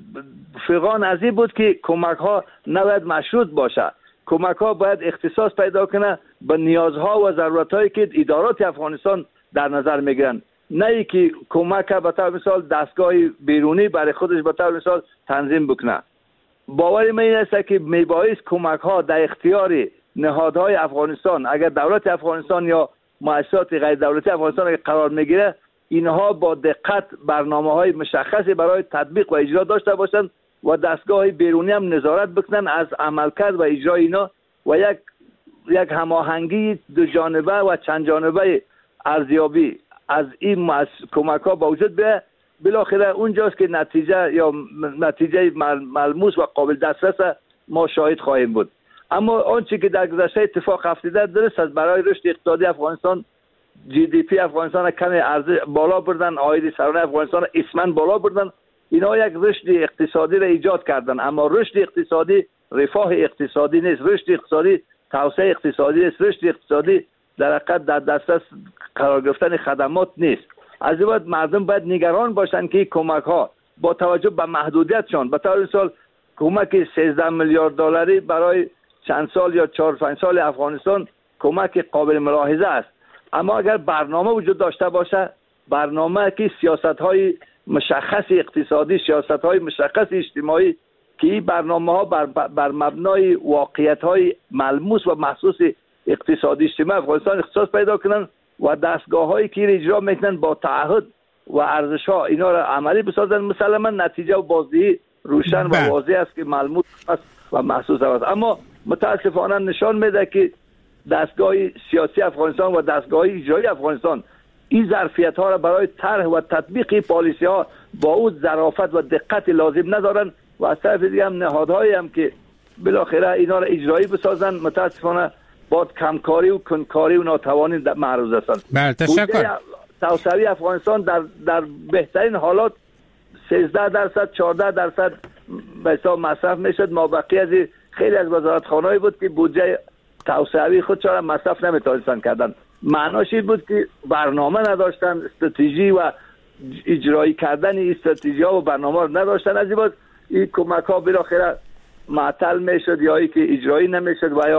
فقان از این بود که کمک ها نباید مشروط باشه. کمک ها باید اختصاص پیدا کنه به نیازها و ضرورت هایی که ادارات افغانستان در نظر میگیرن، نه ای که کمک به طور مثال دستگاه بیرونی برای خودش به طور مثال تنظیم بکنه. باور من این است که میبایست کمک ها در اختیار نهادهای افغانستان، اگر دولت افغانستان یا مؤسسات غیر دولتی افغانستان قرار میگیره، اینها با دقت برنامه‌های مشخصی برای تطبیق و اجرا داشته باشند و دستگاه بیرونی هم نظارت بکنن از عملکرد و اجرای اینا و یک یک هماهنگی دو جانبه و چند جانبه ارزیابی از این کمک‌ها با وجود بیاید. بالاخره اونجاست که نتیجه یا نتیجه ملموس و قابل دسترس ما شاهد خواهیم بود. اما آنچه که در گذشته اتفاق افتاده درست است. برای رشد اقتصادی افغانستان جی دی پی افغانستان کمی ارزش بالا بردن، عاید سرانه افغانستان اسمن بالا بردن. اینا یک رشد اقتصادی را ایجاد کردن، اما رشد اقتصادی رفاه اقتصادی نیست، رشد اقتصادی توسعه اقتصادی نیست، رشد اقتصادی در حقیقت در دسترس قرار گرفتن خدمات نیست. از این بعد مردم باید نگران باشند که کمک ها با توجه به محدودیتشان، به طور مثال کمک سیزده میلیارد دلاری برای چند سال یا چهار پنج سال افغانستان کمک قابل ملاحظه است، اما اگر برنامه وجود داشته باشه، برنامه که سیاست‌های مشخص اقتصادی، سیاست‌های مشخص اجتماعی که این برنامه‌ها بر, بر مبنای واقعیت‌های ملموس و محسوس اقتصادی اجتماعی افغانستان اختصاص پیدا کنن و دستگاه‌هایی که اجرا میکنن با تعهد و ارزش‌ها اینا را عملی بسازن، مسلما نتیجه و بازدهی روشن و واضح است که ملموس است و محسوس است. اما متاسفانه نشان میده که دستگاه سیاسی افغانستان و دستگاه اجرایی افغانستان این ظرفیت ها را برای طرح و تطبیق پالیسی ها با اون ظرافت و دقت لازم ندارن و از طرف دیگه هم نهادهایی هم که بالاخره اینا را اجرایی بسازن متاسفانه با کمکاری و کنکاری و ناتوانی معروض هستند. بله تشکر. توسعه افغانستان در در بهترین حالات سیزده درصد چهارده درصد مثلا مصرف میشد، ما بقیه از خیلی از وزارتخانه‌ای بود که بودجه توسعه‌ای خودشان را مصرف نمیتونستن کردن. معناش این بود که برنامه نداشتن، استراتژی و اجرایی کردن این استراتژی ها و برنامه رو نداشتن. از این بود این کمک ها بالاخره معطل میشد یا ای که اجرایی نمیشد و یا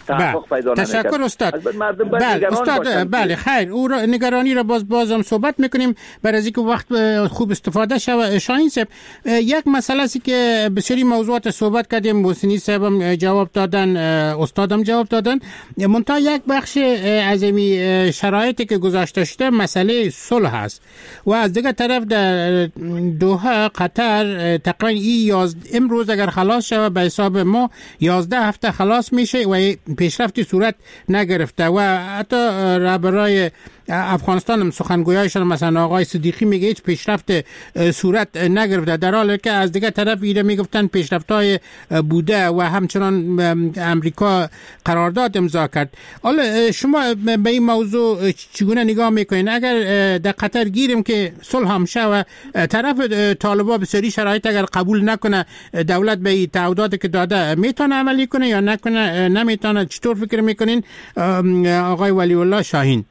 تحقق پیدا نمی‌کرد. تشکر استاد. بله استاد بله خیر او را نگرانی را باز بازم صحبت میکنیم برای از اینکه وقت خوب استفاده شود. شاهین صاحب یک مسئله است که بسیاری موضوعات صحبت کردیم، محسنی صاحب هم جواب دادن، استادم جواب دادن، منتها یک بخش از این شرایطی که گذاشته شده مسئله صلح است و از دیگه طرف در دوحه قطر تقریبا این امروز اگر خلاص شود به حساب ما یازده هفته خلاص میشه و پیشرفتی صورت نگرفته و حتی رهبرای افغانستان هم سخنگویایشان مثلا آقای صدیقی میگه هیچ پیشرفت صورت نگرفته، در حالی که از دیگه طرف ایره میگفتن پیشرفت‌های بوده و همچنان امریکا قرارداد امضا کرد. حالا شما به این موضوع چگونه نگاه میکنین؟ اگر در قطر گیریم که صلح هم شه و طرف طالبا بسیاری شرایط اگر قبول نکنه دولت به تعهداتی که داده میتونه عملی کنه یا نکنه نمیتونه، چطور فکر میکنین آقای ولی الله شاهین؟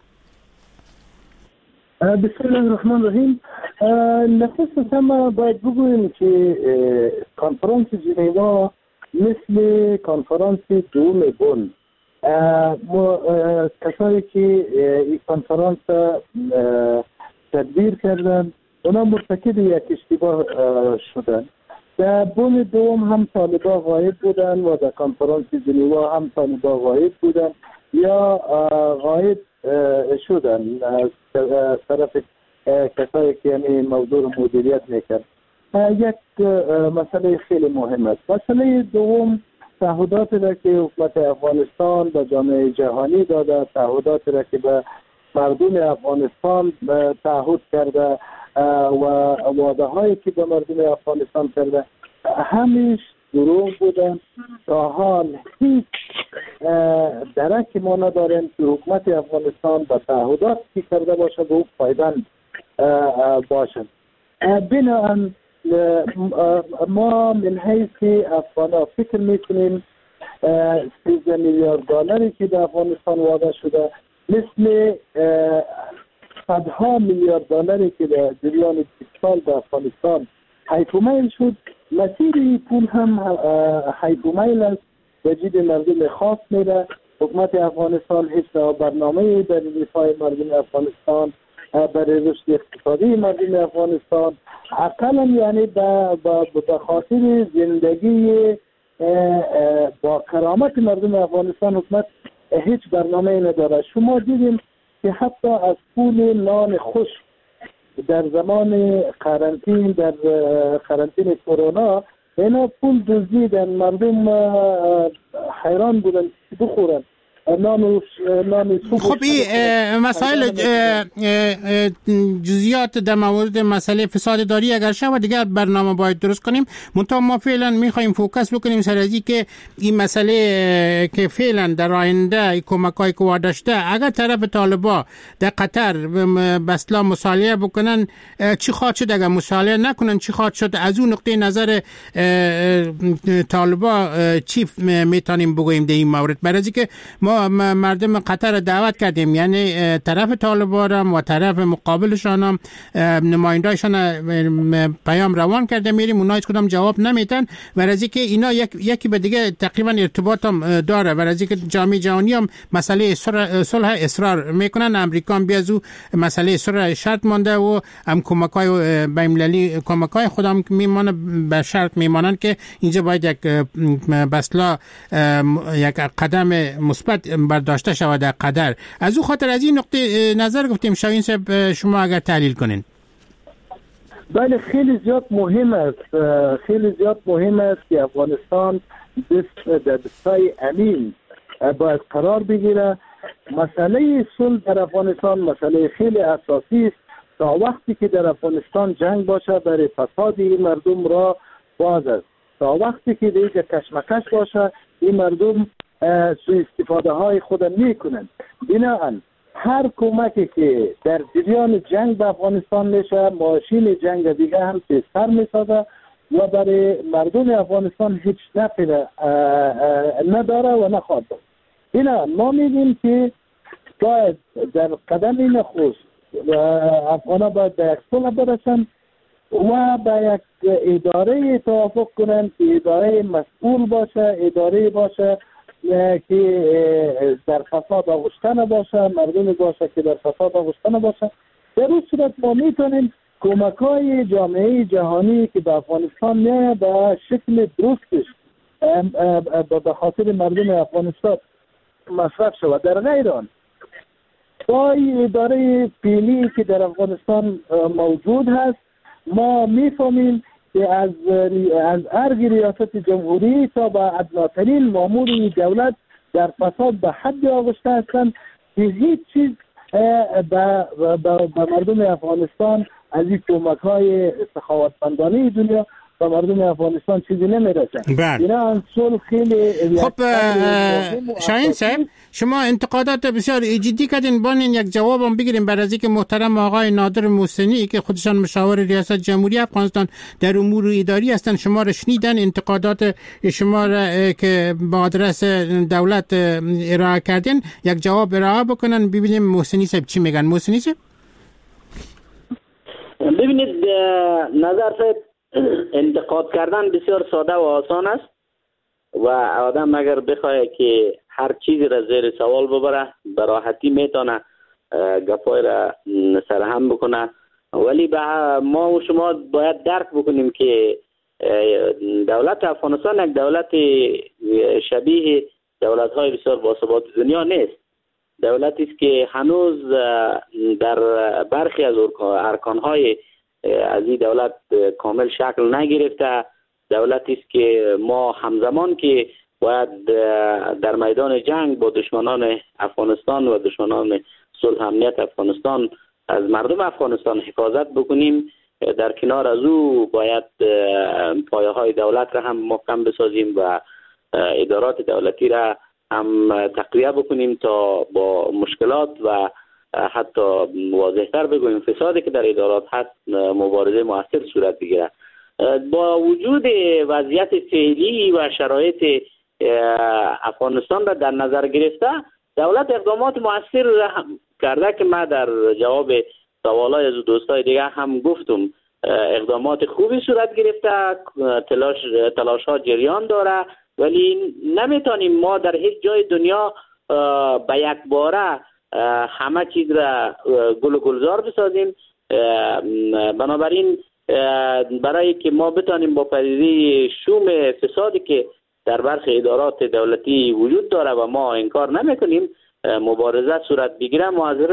بسم الله الرحمن الرحیم. نخست هم باید بگوییم که کنفرانس ژنوا مثل کنفرانس دوم بن کسایی که این کنفرانس تدبیر کردن اونا مرتکب یک اشتباه شدن. در بن دوم هم طالبا غایب بودن و در کنفرانس ژنوا هم طالبا غایب بودن یا غایب شدن از طرف کسایی که یعنی موضوع مدیریت میکرد. یک مسئله خیلی مهم است. مسئله دوم تعهداتی را که حکومت افغانستان به جامعه جهانی داده، تعهداتی را که به مردم افغانستان تعهد کرده و وعده هایی که به مردم افغانستان کرده همیش دروغ بودن. تا حال هیچ درک ما نداریم که حکومت افغانستان به تعهدات که کرده باشه به او پایبند باشد. بنابراین ما من حیث که افغان فکر میکنیم سیزده میلیارد دلاری که در افغانستان وعده شده مثل صدها میلیارد دلاری که در جریان بیست سال در افغانستان حیف و میل شد، مسیر پول هم حیف و میل است، به جیب مردم خاص میره. حکومت افغانستان هیچ برنامه برای دفاع مردم افغانستان، برای رشد اقتصادی مردم افغانستان، اقلا یعنی به خاطر زندگی با کرامت مردم افغانستان حکومت هیچ برنامه نداره. شما دیدیم که حتی از پول نان خوش در زمان قرنطین در قرنطین کرونا اینا پول دزدیدن، مردم حیران بودن بخورن نان نان. خب این مسائل جزئیات در مورد مسئله فساد داری اگر شود دیگر برنامه باید درست کنیم. منتها ما فعلا میخوایم فوکس بکنیم سر از که این مسئله که فعلا در آینده کمک‌های که وعده شده اگر طرف طالبا در قطر بسلا مصالحه بکنن چی خواهد شد، اگر مصالحه نکنن چی خواهد شد. از اون نقطه نظر طالبا چی میتونیم بگوییم در این مورد؟ برای اینکه ما مردم قطر دعوت کردیم، یعنی طرف طالبان هم و طرف مقابلشان هم نماینده‌شان پیام روان کرده میریم، اونها هیچ کدام جواب نمیدن. ورزی که اینا یک یکی به دیگه تقریبا ارتباط هم داره. ورزی که جامعه جهانی هم مسئله صلح اصرار میکنن، امریکا هم بیازو مسئله صلح شرط مانده و هم کمک‌های بین‌المللی کمک‌های خودم میمونه به شرط میمانن که اینجا باید یک بسلا یک قدم مثبت برداشته شود در قدر. از او خاطر از این نقطه نظر گفتیم شاهین صاحب شما اگر تحلیل کنین. بله خیلی زیاد مهم است، خیلی زیاد مهم است که افغانستان در دستای امین باید قرار بگیره. مسئله صلح در افغانستان مسئله خیلی اساسی است. تا وقتی که در افغانستان جنگ باشه برای فساد این مردم را باز است. تا وقتی که دیگه کشمکش باشه این مردم سوء استفاده های خود میکنن. بنابراین هر کمکی که در جریان جنگ به افغانستان میشه ماشین جنگ دیگه هم تیزتر میسازه و برای مردم افغانستان هیچ نفعی نداره و نخواهد داشت. بنابراین ما میگیم که باید در قدم نخست افغانا باید به یک صلح برسن و به یک اداره توافق کنن که اداره مسئول باشه، اداره باشه که در فساد آغشته نباشه، مردمی باشه که در فساد آغشته نباشه. در اون صورت ما میتونیم کمک های جامعه جهانی که به افغانستان میه به شکل درستش به خاطر مردم افغانستان مصرف شود. در غیر آن با اداره فعلی که در افغانستان موجود هست، ما میفهمیم که از از ارگ ریاست جمهوری تا به ادناترین مامور دولت در فساد به حد آغشته هستند که هیچ چیز به مردم افغانستان از این کمک های سخاوتمندانه دنیا و مردم افغانستان چیزی نمیرسه. اینا انصول خیلی خب شاهین صاحب، شما انتقادات بسیار جدی کردین، بانین یک جواب هم بگیریم برای از اینکه محترم آقای نادر محسنی که خودشان مشاور ریاست جمهوری افغانستان در امور اداری هستند شما را شنیدن، انتقادات شما را که با آدرس دولت ارائه کردین یک جواب ارائه بکنن ببینیم محسنی صاحب چی میگن. محسنی صاحب ببینید، نظر صاحب انتقاد کردن بسیار ساده و آسان است و آدم اگر بخواه که هر چیزی را زیر سوال ببره به راحتی میتونه گپای را سرهم بکنه، ولی به ما و شما باید درک بکنیم که دولت افغانستان یک دولت شبیه دولت های بسیار باثبات دنیا نیست. دولتی است که هنوز در برخی از ارکان های از این دولت کامل شکل نگرفته. دولتی است که ما همزمان که باید در میدان جنگ با دشمنان افغانستان و دشمنان صلح امنیت افغانستان از مردم افغانستان حفاظت بکنیم، در کنار از او باید پایه های دولت را هم محکم بسازیم و ادارات دولتی را هم تقویه بکنیم تا با مشکلات و حتی واضح‌تر بگویم فسادی که در ادارات هست مبارزه موثر صورت بگیره. با وجود وضعیت فعلی و شرایط افغانستان را در نظر گرفته، دولت اقدامات موثر را هم کرده که من در جواب سوالای از دوستای دیگه هم گفتم. اقدامات خوبی صورت گرفته، تلاش تلاش ها جریان داره، ولی نمیتونیم ما در هیچ جای دنیا به یک باره همه چیز را گل و گلزار بسازیم. بنابراین برای که ما بتانیم با پدیده شوم فسادی که در برخی ادارات دولتی وجود داره و ما انکار نمیکنیم مبارزه صورت بگیره،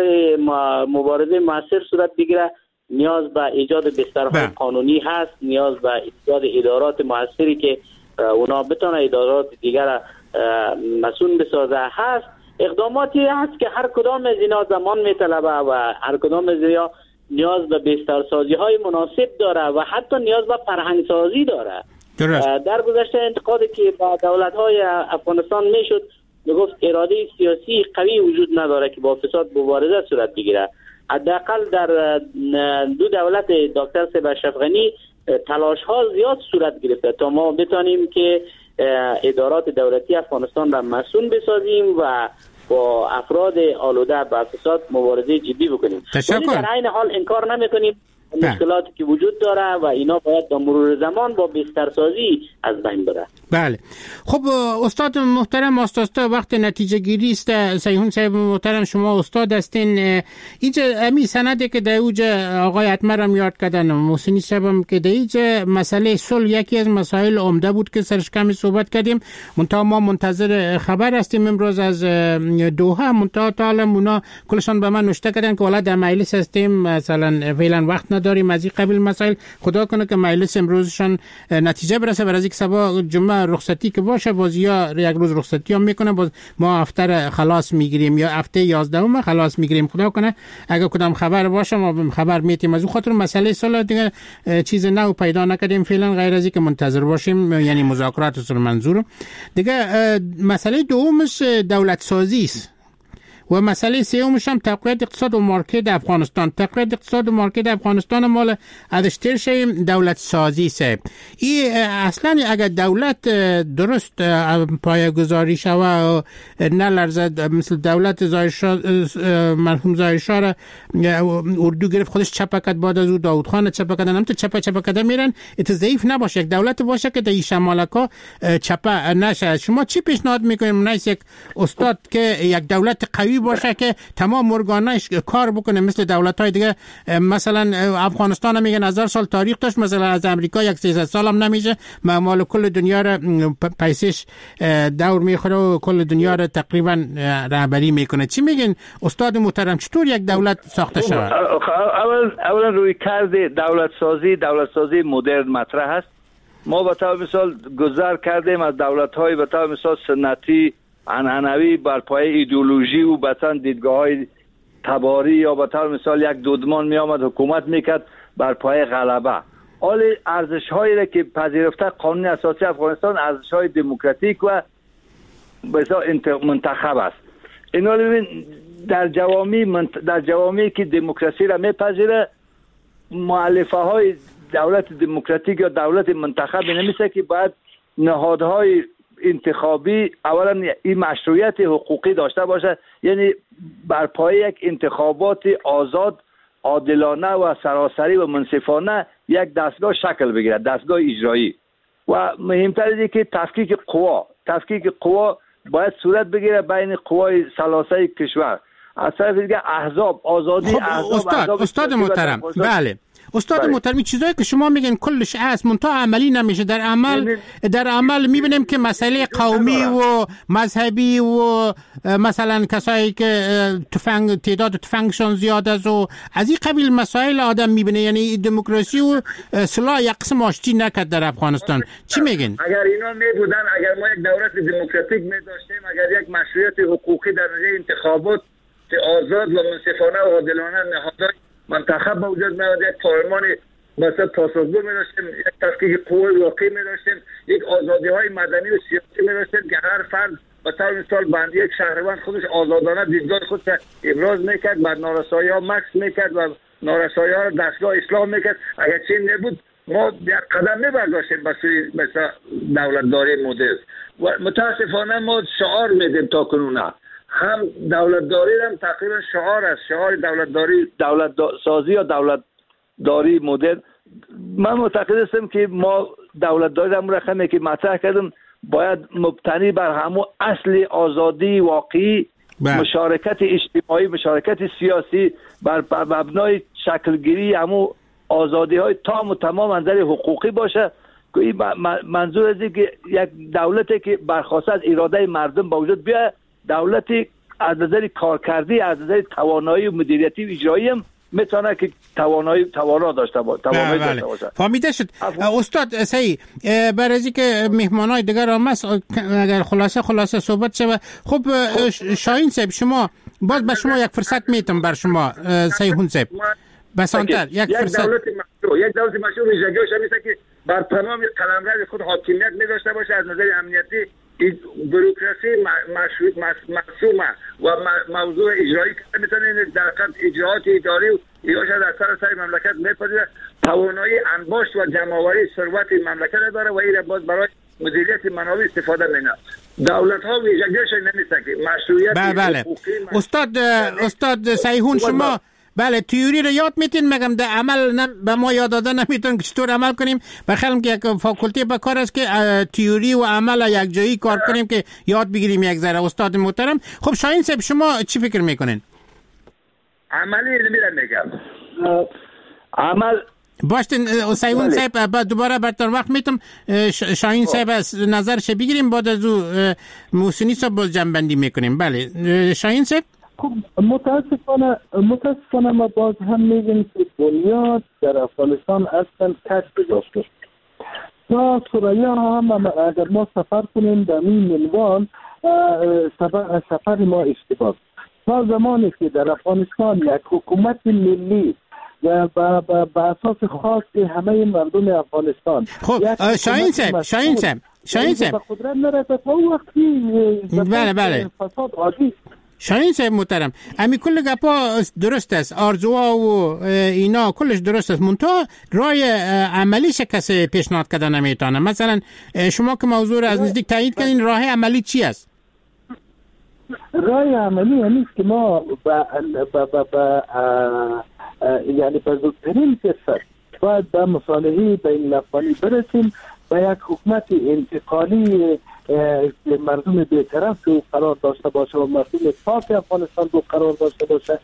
مبارزه موثر صورت بگیره، نیاز به ایجاد بسترهای قانونی هست، نیاز به ایجاد ادارات موثری که اونا بتونه ادارات دیگر مسئول بسازه هست. اقداماتی هست که هر کدام از اینا زمان میطلبه و هر کدام از اینا نیاز به بسترسازی های مناسب داره و حتی نیاز به فرهنگ سازی داره. درست. در گذشته انتقادی که با دولت های افغانستان میشد میگفت اراده سیاسی قوی وجود نداره که با فساد مبارزه صورت بگیره. حداقل در دو دولت دکتر سید اشرف غنی تلاش ها زیاد صورت گرفته تا ما بتانیم که ادارات دولتی افغانستان را مسئول بسازیم و با افراد آلوده به فساد مبارزه جدی بکنیم. ولی در عین حال انکار نمیکنیم مشکلاتی که وجود داره و اینا باید با مرور زمان با بسترسازی از بین بره. بله. خب استاد محترم، استاد وقت نتیجه گیری است. سیحون صاحب محترم، شما استاد هستین. اینجا امی سنده که در اوجه آقای اتمر هم یاد کردن، محسنی صاحب هم که در اینجا مسئله صلح یکی از مسائل عمده بود که سرش کمی صحبت کردیم. منتها ما منتظر خبر هستیم امروز از دوحه. منتها تا حالا اونا کلشان به من نوشته کردن که والا در مجلس هستیم، مثلا فعلا وقت نداریم از این قبیل مسائل. خدا کنه که مجلس امروزشان نتیجه برسه، برای اینکه سبا جمعه رخصتی که باشه باز یا یک روز رخصتی هم میکنه، باز ما هفته خلاص میگیریم یا هفته یازدهم خلاص میگیریم. خدا کنه اگه کدام خبر باشه ما خبر میتیم. از اون خاطر مسئله صلح دیگه چیز نو پیدا نکردیم فعلا، غیر از اینکه منتظر باشیم، یعنی مذاکرات اصل منظور. دیگه مسئله دومش دولت سازی است و مسئله سومش هم تقویت اقتصاد و مارکت افغانستان. تقویت اقتصاد و مارکت افغانستان مال ادشتر شیم دولت سازی سه. ای اصلا اگر دولت درست پایه‌گذاری شوه نه لرزد مثل دولت ظاهرشاه مرحوم ظاهرشاه را اردو گرفت خودش چپه کرد، بعد از او داود خان چپه کردن، هم تو چپه چپه کرده میرن. ات ضعیف نباشه، یک دولت باشه که در این شمالکا چپه نشه. شما چی پیشنهاد میکنیم نایس یک استاد که یک دولت قوی باشه که تمام ارگانش کار بکنه مثل دولت های دیگه؟ مثلا افغانستان میگن هزار سال تاریخ داشت، مثلا از امریکا یک سیصد سال هم نمیشه، مال کل دنیا را پیسش دور میخوره و کل دنیا را تقریبا رهبری میکنه. چی میگن استاد محترم، چطور یک دولت ساخته شود؟ اول اولا روی کرده دولت سازی دولت سازی مدرن مطرح است. ما به طور مثال گذر کردیم از دولت های به طور مثال سنتی عنعنوی بر پایه ایدئولوژی و مثلا دیدگاه های تباری، یا به طور مثال یک دودمان می آمد حکومت میکرد بر پایه غلبه. حال ارزش هایی را که پذیرفته قانون اساسی افغانستان ارزش های دموکراتیک و بسیار منتخب است. اینا ببین در جوامع در جوامعی که دموکراسی را میپذیره، مؤلفه های دولت دموکراتیک یا دولت منتخب نمیشه که باید نهادهای انتخابی اولا این مشروعیت حقوقی داشته باشه، یعنی بر پایه یک انتخابات آزاد، عادلانه و سراسری و منصفانه یک دستگاه شکل بگیرد، دستگاه اجرایی. و مهمتر اینه که تفکیک قوا تفکیک قوا باید صورت بگیره بین قوای ثلاثه کشور. از طرف دیگه احزاب، آزادی خب احزاب استاد احزاب استاد محترم، بله استاد بله. محترم، چیزایی که شما میگن کلش هست منتها عملی نمیشه. در عمل در عمل میبینیم که مسئله قومی و مذهبی و مثلا کسایی که تفنگ تعداد تفنگشون زیاد است و از این قبیل مسائل آدم میبینه. یعنی دموکراسی و سلاح یک قسم آشتی نکرد در افغانستان. چی میگن؟ اگر اینا میبودن، اگر ما یک دولت دموکراتیک می‌داشتیم، اگر یک مشروعیت حقوقی در نتیجه انتخابات آزاد و منصفانه و عادلانه نهادهای منتخب موجود می‌بود، یک پارلمان مثلا پاسخگو می‌داشتیم، یک تفکیک قوای واقعی می‌داشتیم، یک آزادی‌های مدنی و سیاسی می‌داشتیم که هر فرد به طور مثال بنده یک شهروند خودش آزادانه دیدگاه خودش ابراز می‌کرد، بعد نارسایی‌ها مکس می‌کرد و نارسایی‌ها را دستگاه اصلاح می‌کرد. اگر چنین نبود ما یک قدم نبرداشتیم به سوی مثلا دولتداری مدرن. و متاسفانه ما شعار میدیم تا کنون، هم دولتداری هم تقریبا شعار است، شعار دولتداری دولت سازی یا دولتداری مدرن. من معتقد هستم که ما دولتداری هم رقمی که مطرح کردم باید مبتنی بر همون اصل آزادی واقعی، بله. مشارکت اجتماعی، مشارکت سیاسی بر مبنای شکلگیری همون آزادی های تام و تمام از نظر حقوقی باشه. که این منظور از که یک دولتی که برخواسته از اراده مردم با وجود بیاد، دولتی از نظر کارکردی، از نظر توانایی و مدیریتی و اجرایی هم میتونه که توانایی توانا داشته باشه، توانایی بله. داشته باشه. فهمیده شد استاد. صحیح، برای اینکه مهمانای دیگر هم هست، اگر خلاصه خلاصه صحبت شه. خب شاهین صاحب، شما باز به شما یک فرصت میتم بر شما سیهون صاحب بسانتر یک, یک فرصت. دولت مشروع یک دولت مشروع ویژگیش همیشه که بر تمام قلمرو خود حاکمیت می داشته باشه، از نظر امنیتی بروکراسی مشروع معصومه و موضوع اجرایی که میتونه در حقیقت اجراعات اداری و ایاش در سراسر مملکت میپذیره، توانایی انباشت و جمع‌آوری ثروت مملکت داره و این باز برای مدیریت منابع استفاده میکنه. دولت ها ویژگیش نمیشه که مشروعیت بله بله. استاد استاد سیهون، شما بله تئوری رو یاد میتین، مگم در عمل به ما یاد داده نمیتون که چطور عمل کنیم. بخیرم که یک فاکولته به کار است که تئوری و عمل یک جایی کار کنیم که یاد بگیریم یک ذره. استاد محترم، خب شاهین صاحب شما چی فکر میکنین؟ عملی نمیرم میگم عمل باشتین سیهون صاحب، بعد دوباره برتر وقت میتم شاهین صاحب از نظرش بگیریم، بعد از او محسنی صاحب باز جنبندی میکنیم. بله شاهین صاحب. خب متاسفانه متاسفانه ما باز هم میگیم که بنیاد در افغانستان اصلا کشف داشته. تا سوریا هم اگر ما سفر کنیم در این منوال سفر, سفر ما اشتباه. تا زمانی که در افغانستان یک حکومت ملی و به اساس خاص همه مردم افغانستان. خب شاهین صاحب شاهین صاحب شاهین صاحب قدرت نرسه تا وقتی بله بله فساد عادی شاهین صاحب محترم، امی کل گپا درست است، آرزوها و اینا کلش درست است، منتها رای عملیش کسی پیشنهاد کردن نمیتونه. مثلا شما که موضوع را از نزدیک تایید کردین، راه عملی چی است؟ رای عملی یعنی که ما با با با, با یعنی به زودترین فرصت باید به مصالحه بین الافغانی برسیم، به یک حکومت انتقالی مردم بی‌طرف رو قرار داشته باشه و مردم پاک افغانستان رو قرار داشته باشه،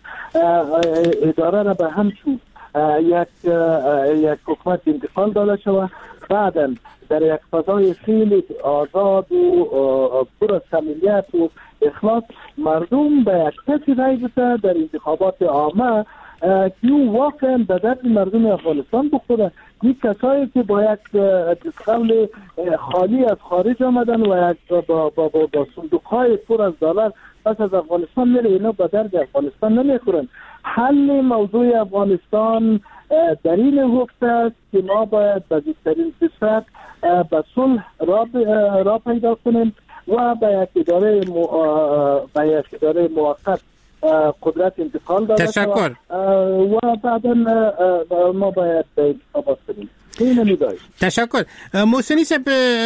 اداره را به هم شد یک یک حکومت انتقال داده شود، بعدا در یک فضای خیلی آزاد و پر از صمیمیت و اخلاص مردم به یک کسی رای بده در انتخابات عامه که او واقعا به درد مردم افغانستان بخوره. این کسایی که با یک قول خالی از خارج آمدن و یک با, با, با, با صندوقهای پر از دلار پس از افغانستان میره، اینا به درد افغانستان نمیخورن. حل موضوع افغانستان در این حکم است که ما باید به زودترین فرصت به صلح را, را پیدا کنیم و به یک اداره مو... به یک اداره موقت قدرت انتقال داده تشکر و بعدا ما باید به انتخابات کنیم. تشکر. محسنی صاحب،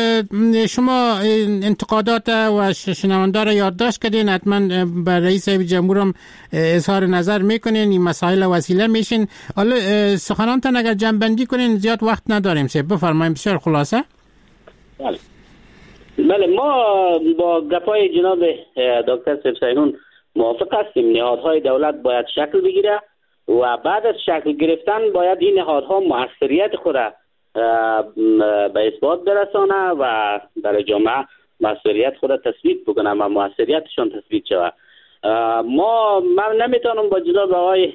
شما انتقادات و شنونده را یادداشت کردین، حتما به رئیس جمهور هم اظهار نظر میکنین، این مسائل وسیله میشین. حالا سخنانتان اگر جمع‌بندی کنین، زیاد وقت نداریم، صاحب بفرمایید، بسیار خلاصه. بله بله ما با گپای جناب دکتر صاحب سیهون موافق هستیم. نهادهای دولت باید شکل بگیره و بعد از شکل گرفتن باید این نهادها موثریت خود به اثبات برسانه و در جامعه موثریت خود تثبیت بکنه و موثریتشان تثبیت شود. ما من نمیتونم با جناب آقای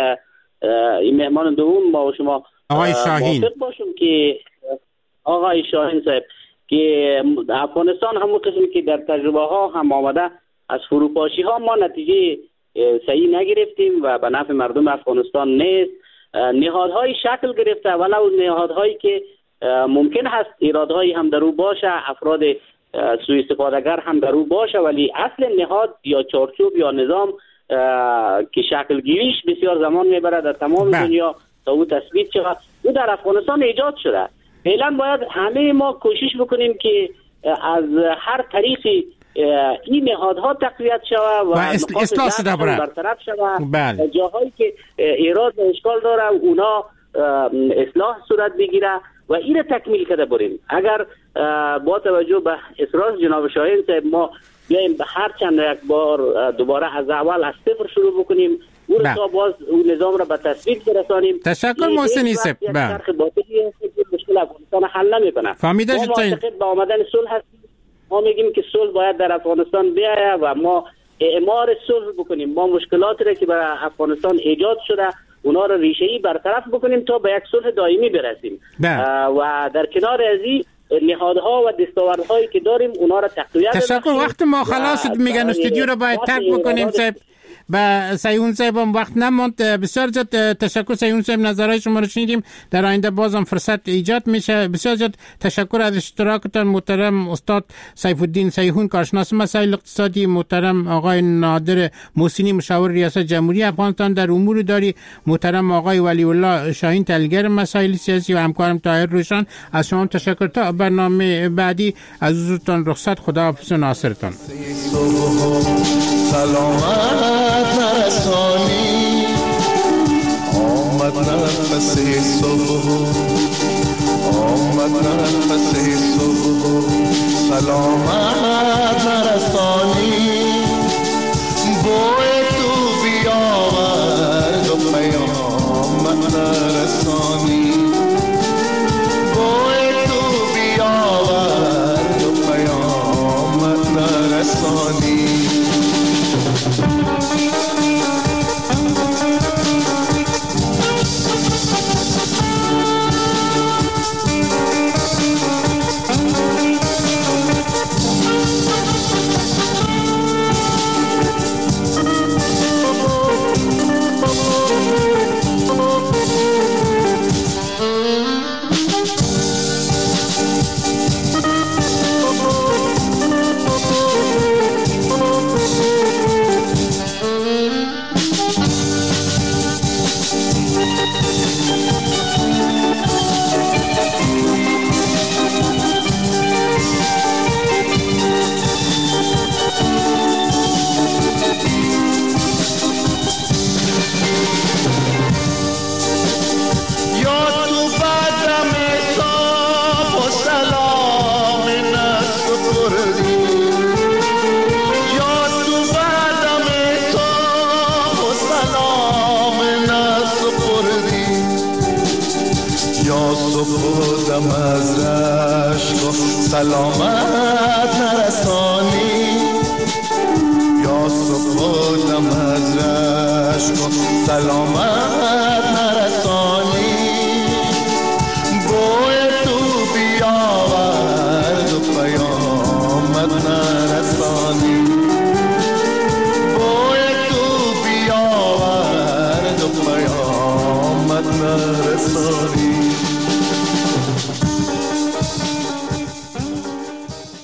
این مهمان دوم ما و شما آقای شاهین موافق باشم که آقای شاهین صاحب که افغانستان همون قسمی که در تجربه ها هم آمده، از فروپاشی ها ما نتیجه صحیح نگرفتیم و به نفع مردم افغانستان نیست. نهادهای شکل گرفته ولو نهادهایی که ممکن هست ایرادهایی هم در او باشه، افراد سوء استفادهگر هم در او باشه، ولی اصل نهاد یا چارچوب یا نظام که شکل گیریش بسیار زمان میبره در تمام دنیا تا او تثبیت شود، او در افغانستان ایجاد شده. فعلا باید همه ما کوشش بکنیم که از هر طریقی این نهادها تقویت شود و اصلاح شده برطرف شود. جاهایی که ایراد و اشکال داره اونا اصلاح صورت بگیره و این تکمیل کرده بریم. اگر با توجه به اصرار جناب شاهین صاحب ما بیایم به هر چند یک بار دوباره از اول از صفر شروع بکنیم، اون تا باز اون نظام را به تثبیت برسانیم. تشکر محسنی صاحب. چرخ باطلی مشکل افغانستان حل نمیکنه. فهمیده شد. ما معتقد به آمدن صلح هستیم. ما میگیم که صلح باید در افغانستان بیاید و ما اعمار صلح بکنیم. ما مشکلاتی را که برای افغانستان ایجاد شده اونا را ریشه‌ای برطرف بکنیم تا به یک صلح دائمی برسیم. و در کنار از این نهادها و دستاوردهایی که داریم اونا را تقویت. تشکر. وقت ما خلاص شد، میگن استودیو رو باید ترک بکنیم صاحب. با سیهون صاحب هم وقت نموند. بسیار زیاد تشکر سیهون صاحب، نظرهای شما رو شنیدیم. در آینده بازم فرصت ایجاد میشه. بسیار زیاد تشکر از اشتراکتان محترم استاد سیف الدین سیهون، کارشناس مسائل اقتصادی، محترم آقای نادر محسنی مشاور ریاست جمهوری افغانستان در امور داری، محترم آقای ولی الله شاهین تحلیلگر مسائل سیاسی و همکارم طاهر روشن. از شما تشکر. تا برنامه بعدی از حضورتان رخصت. خداحافظ و ناصرتان. سلامت نرسانی آمد نفس صبح، آمد نفس صبح، سلامت نرسانی بوی تو بیاورد و پیامت نرسانی، بوی تو بیاورد و پیامت نرسانی. سلامت نرسانی یا صبح و دم از رشک و سلامت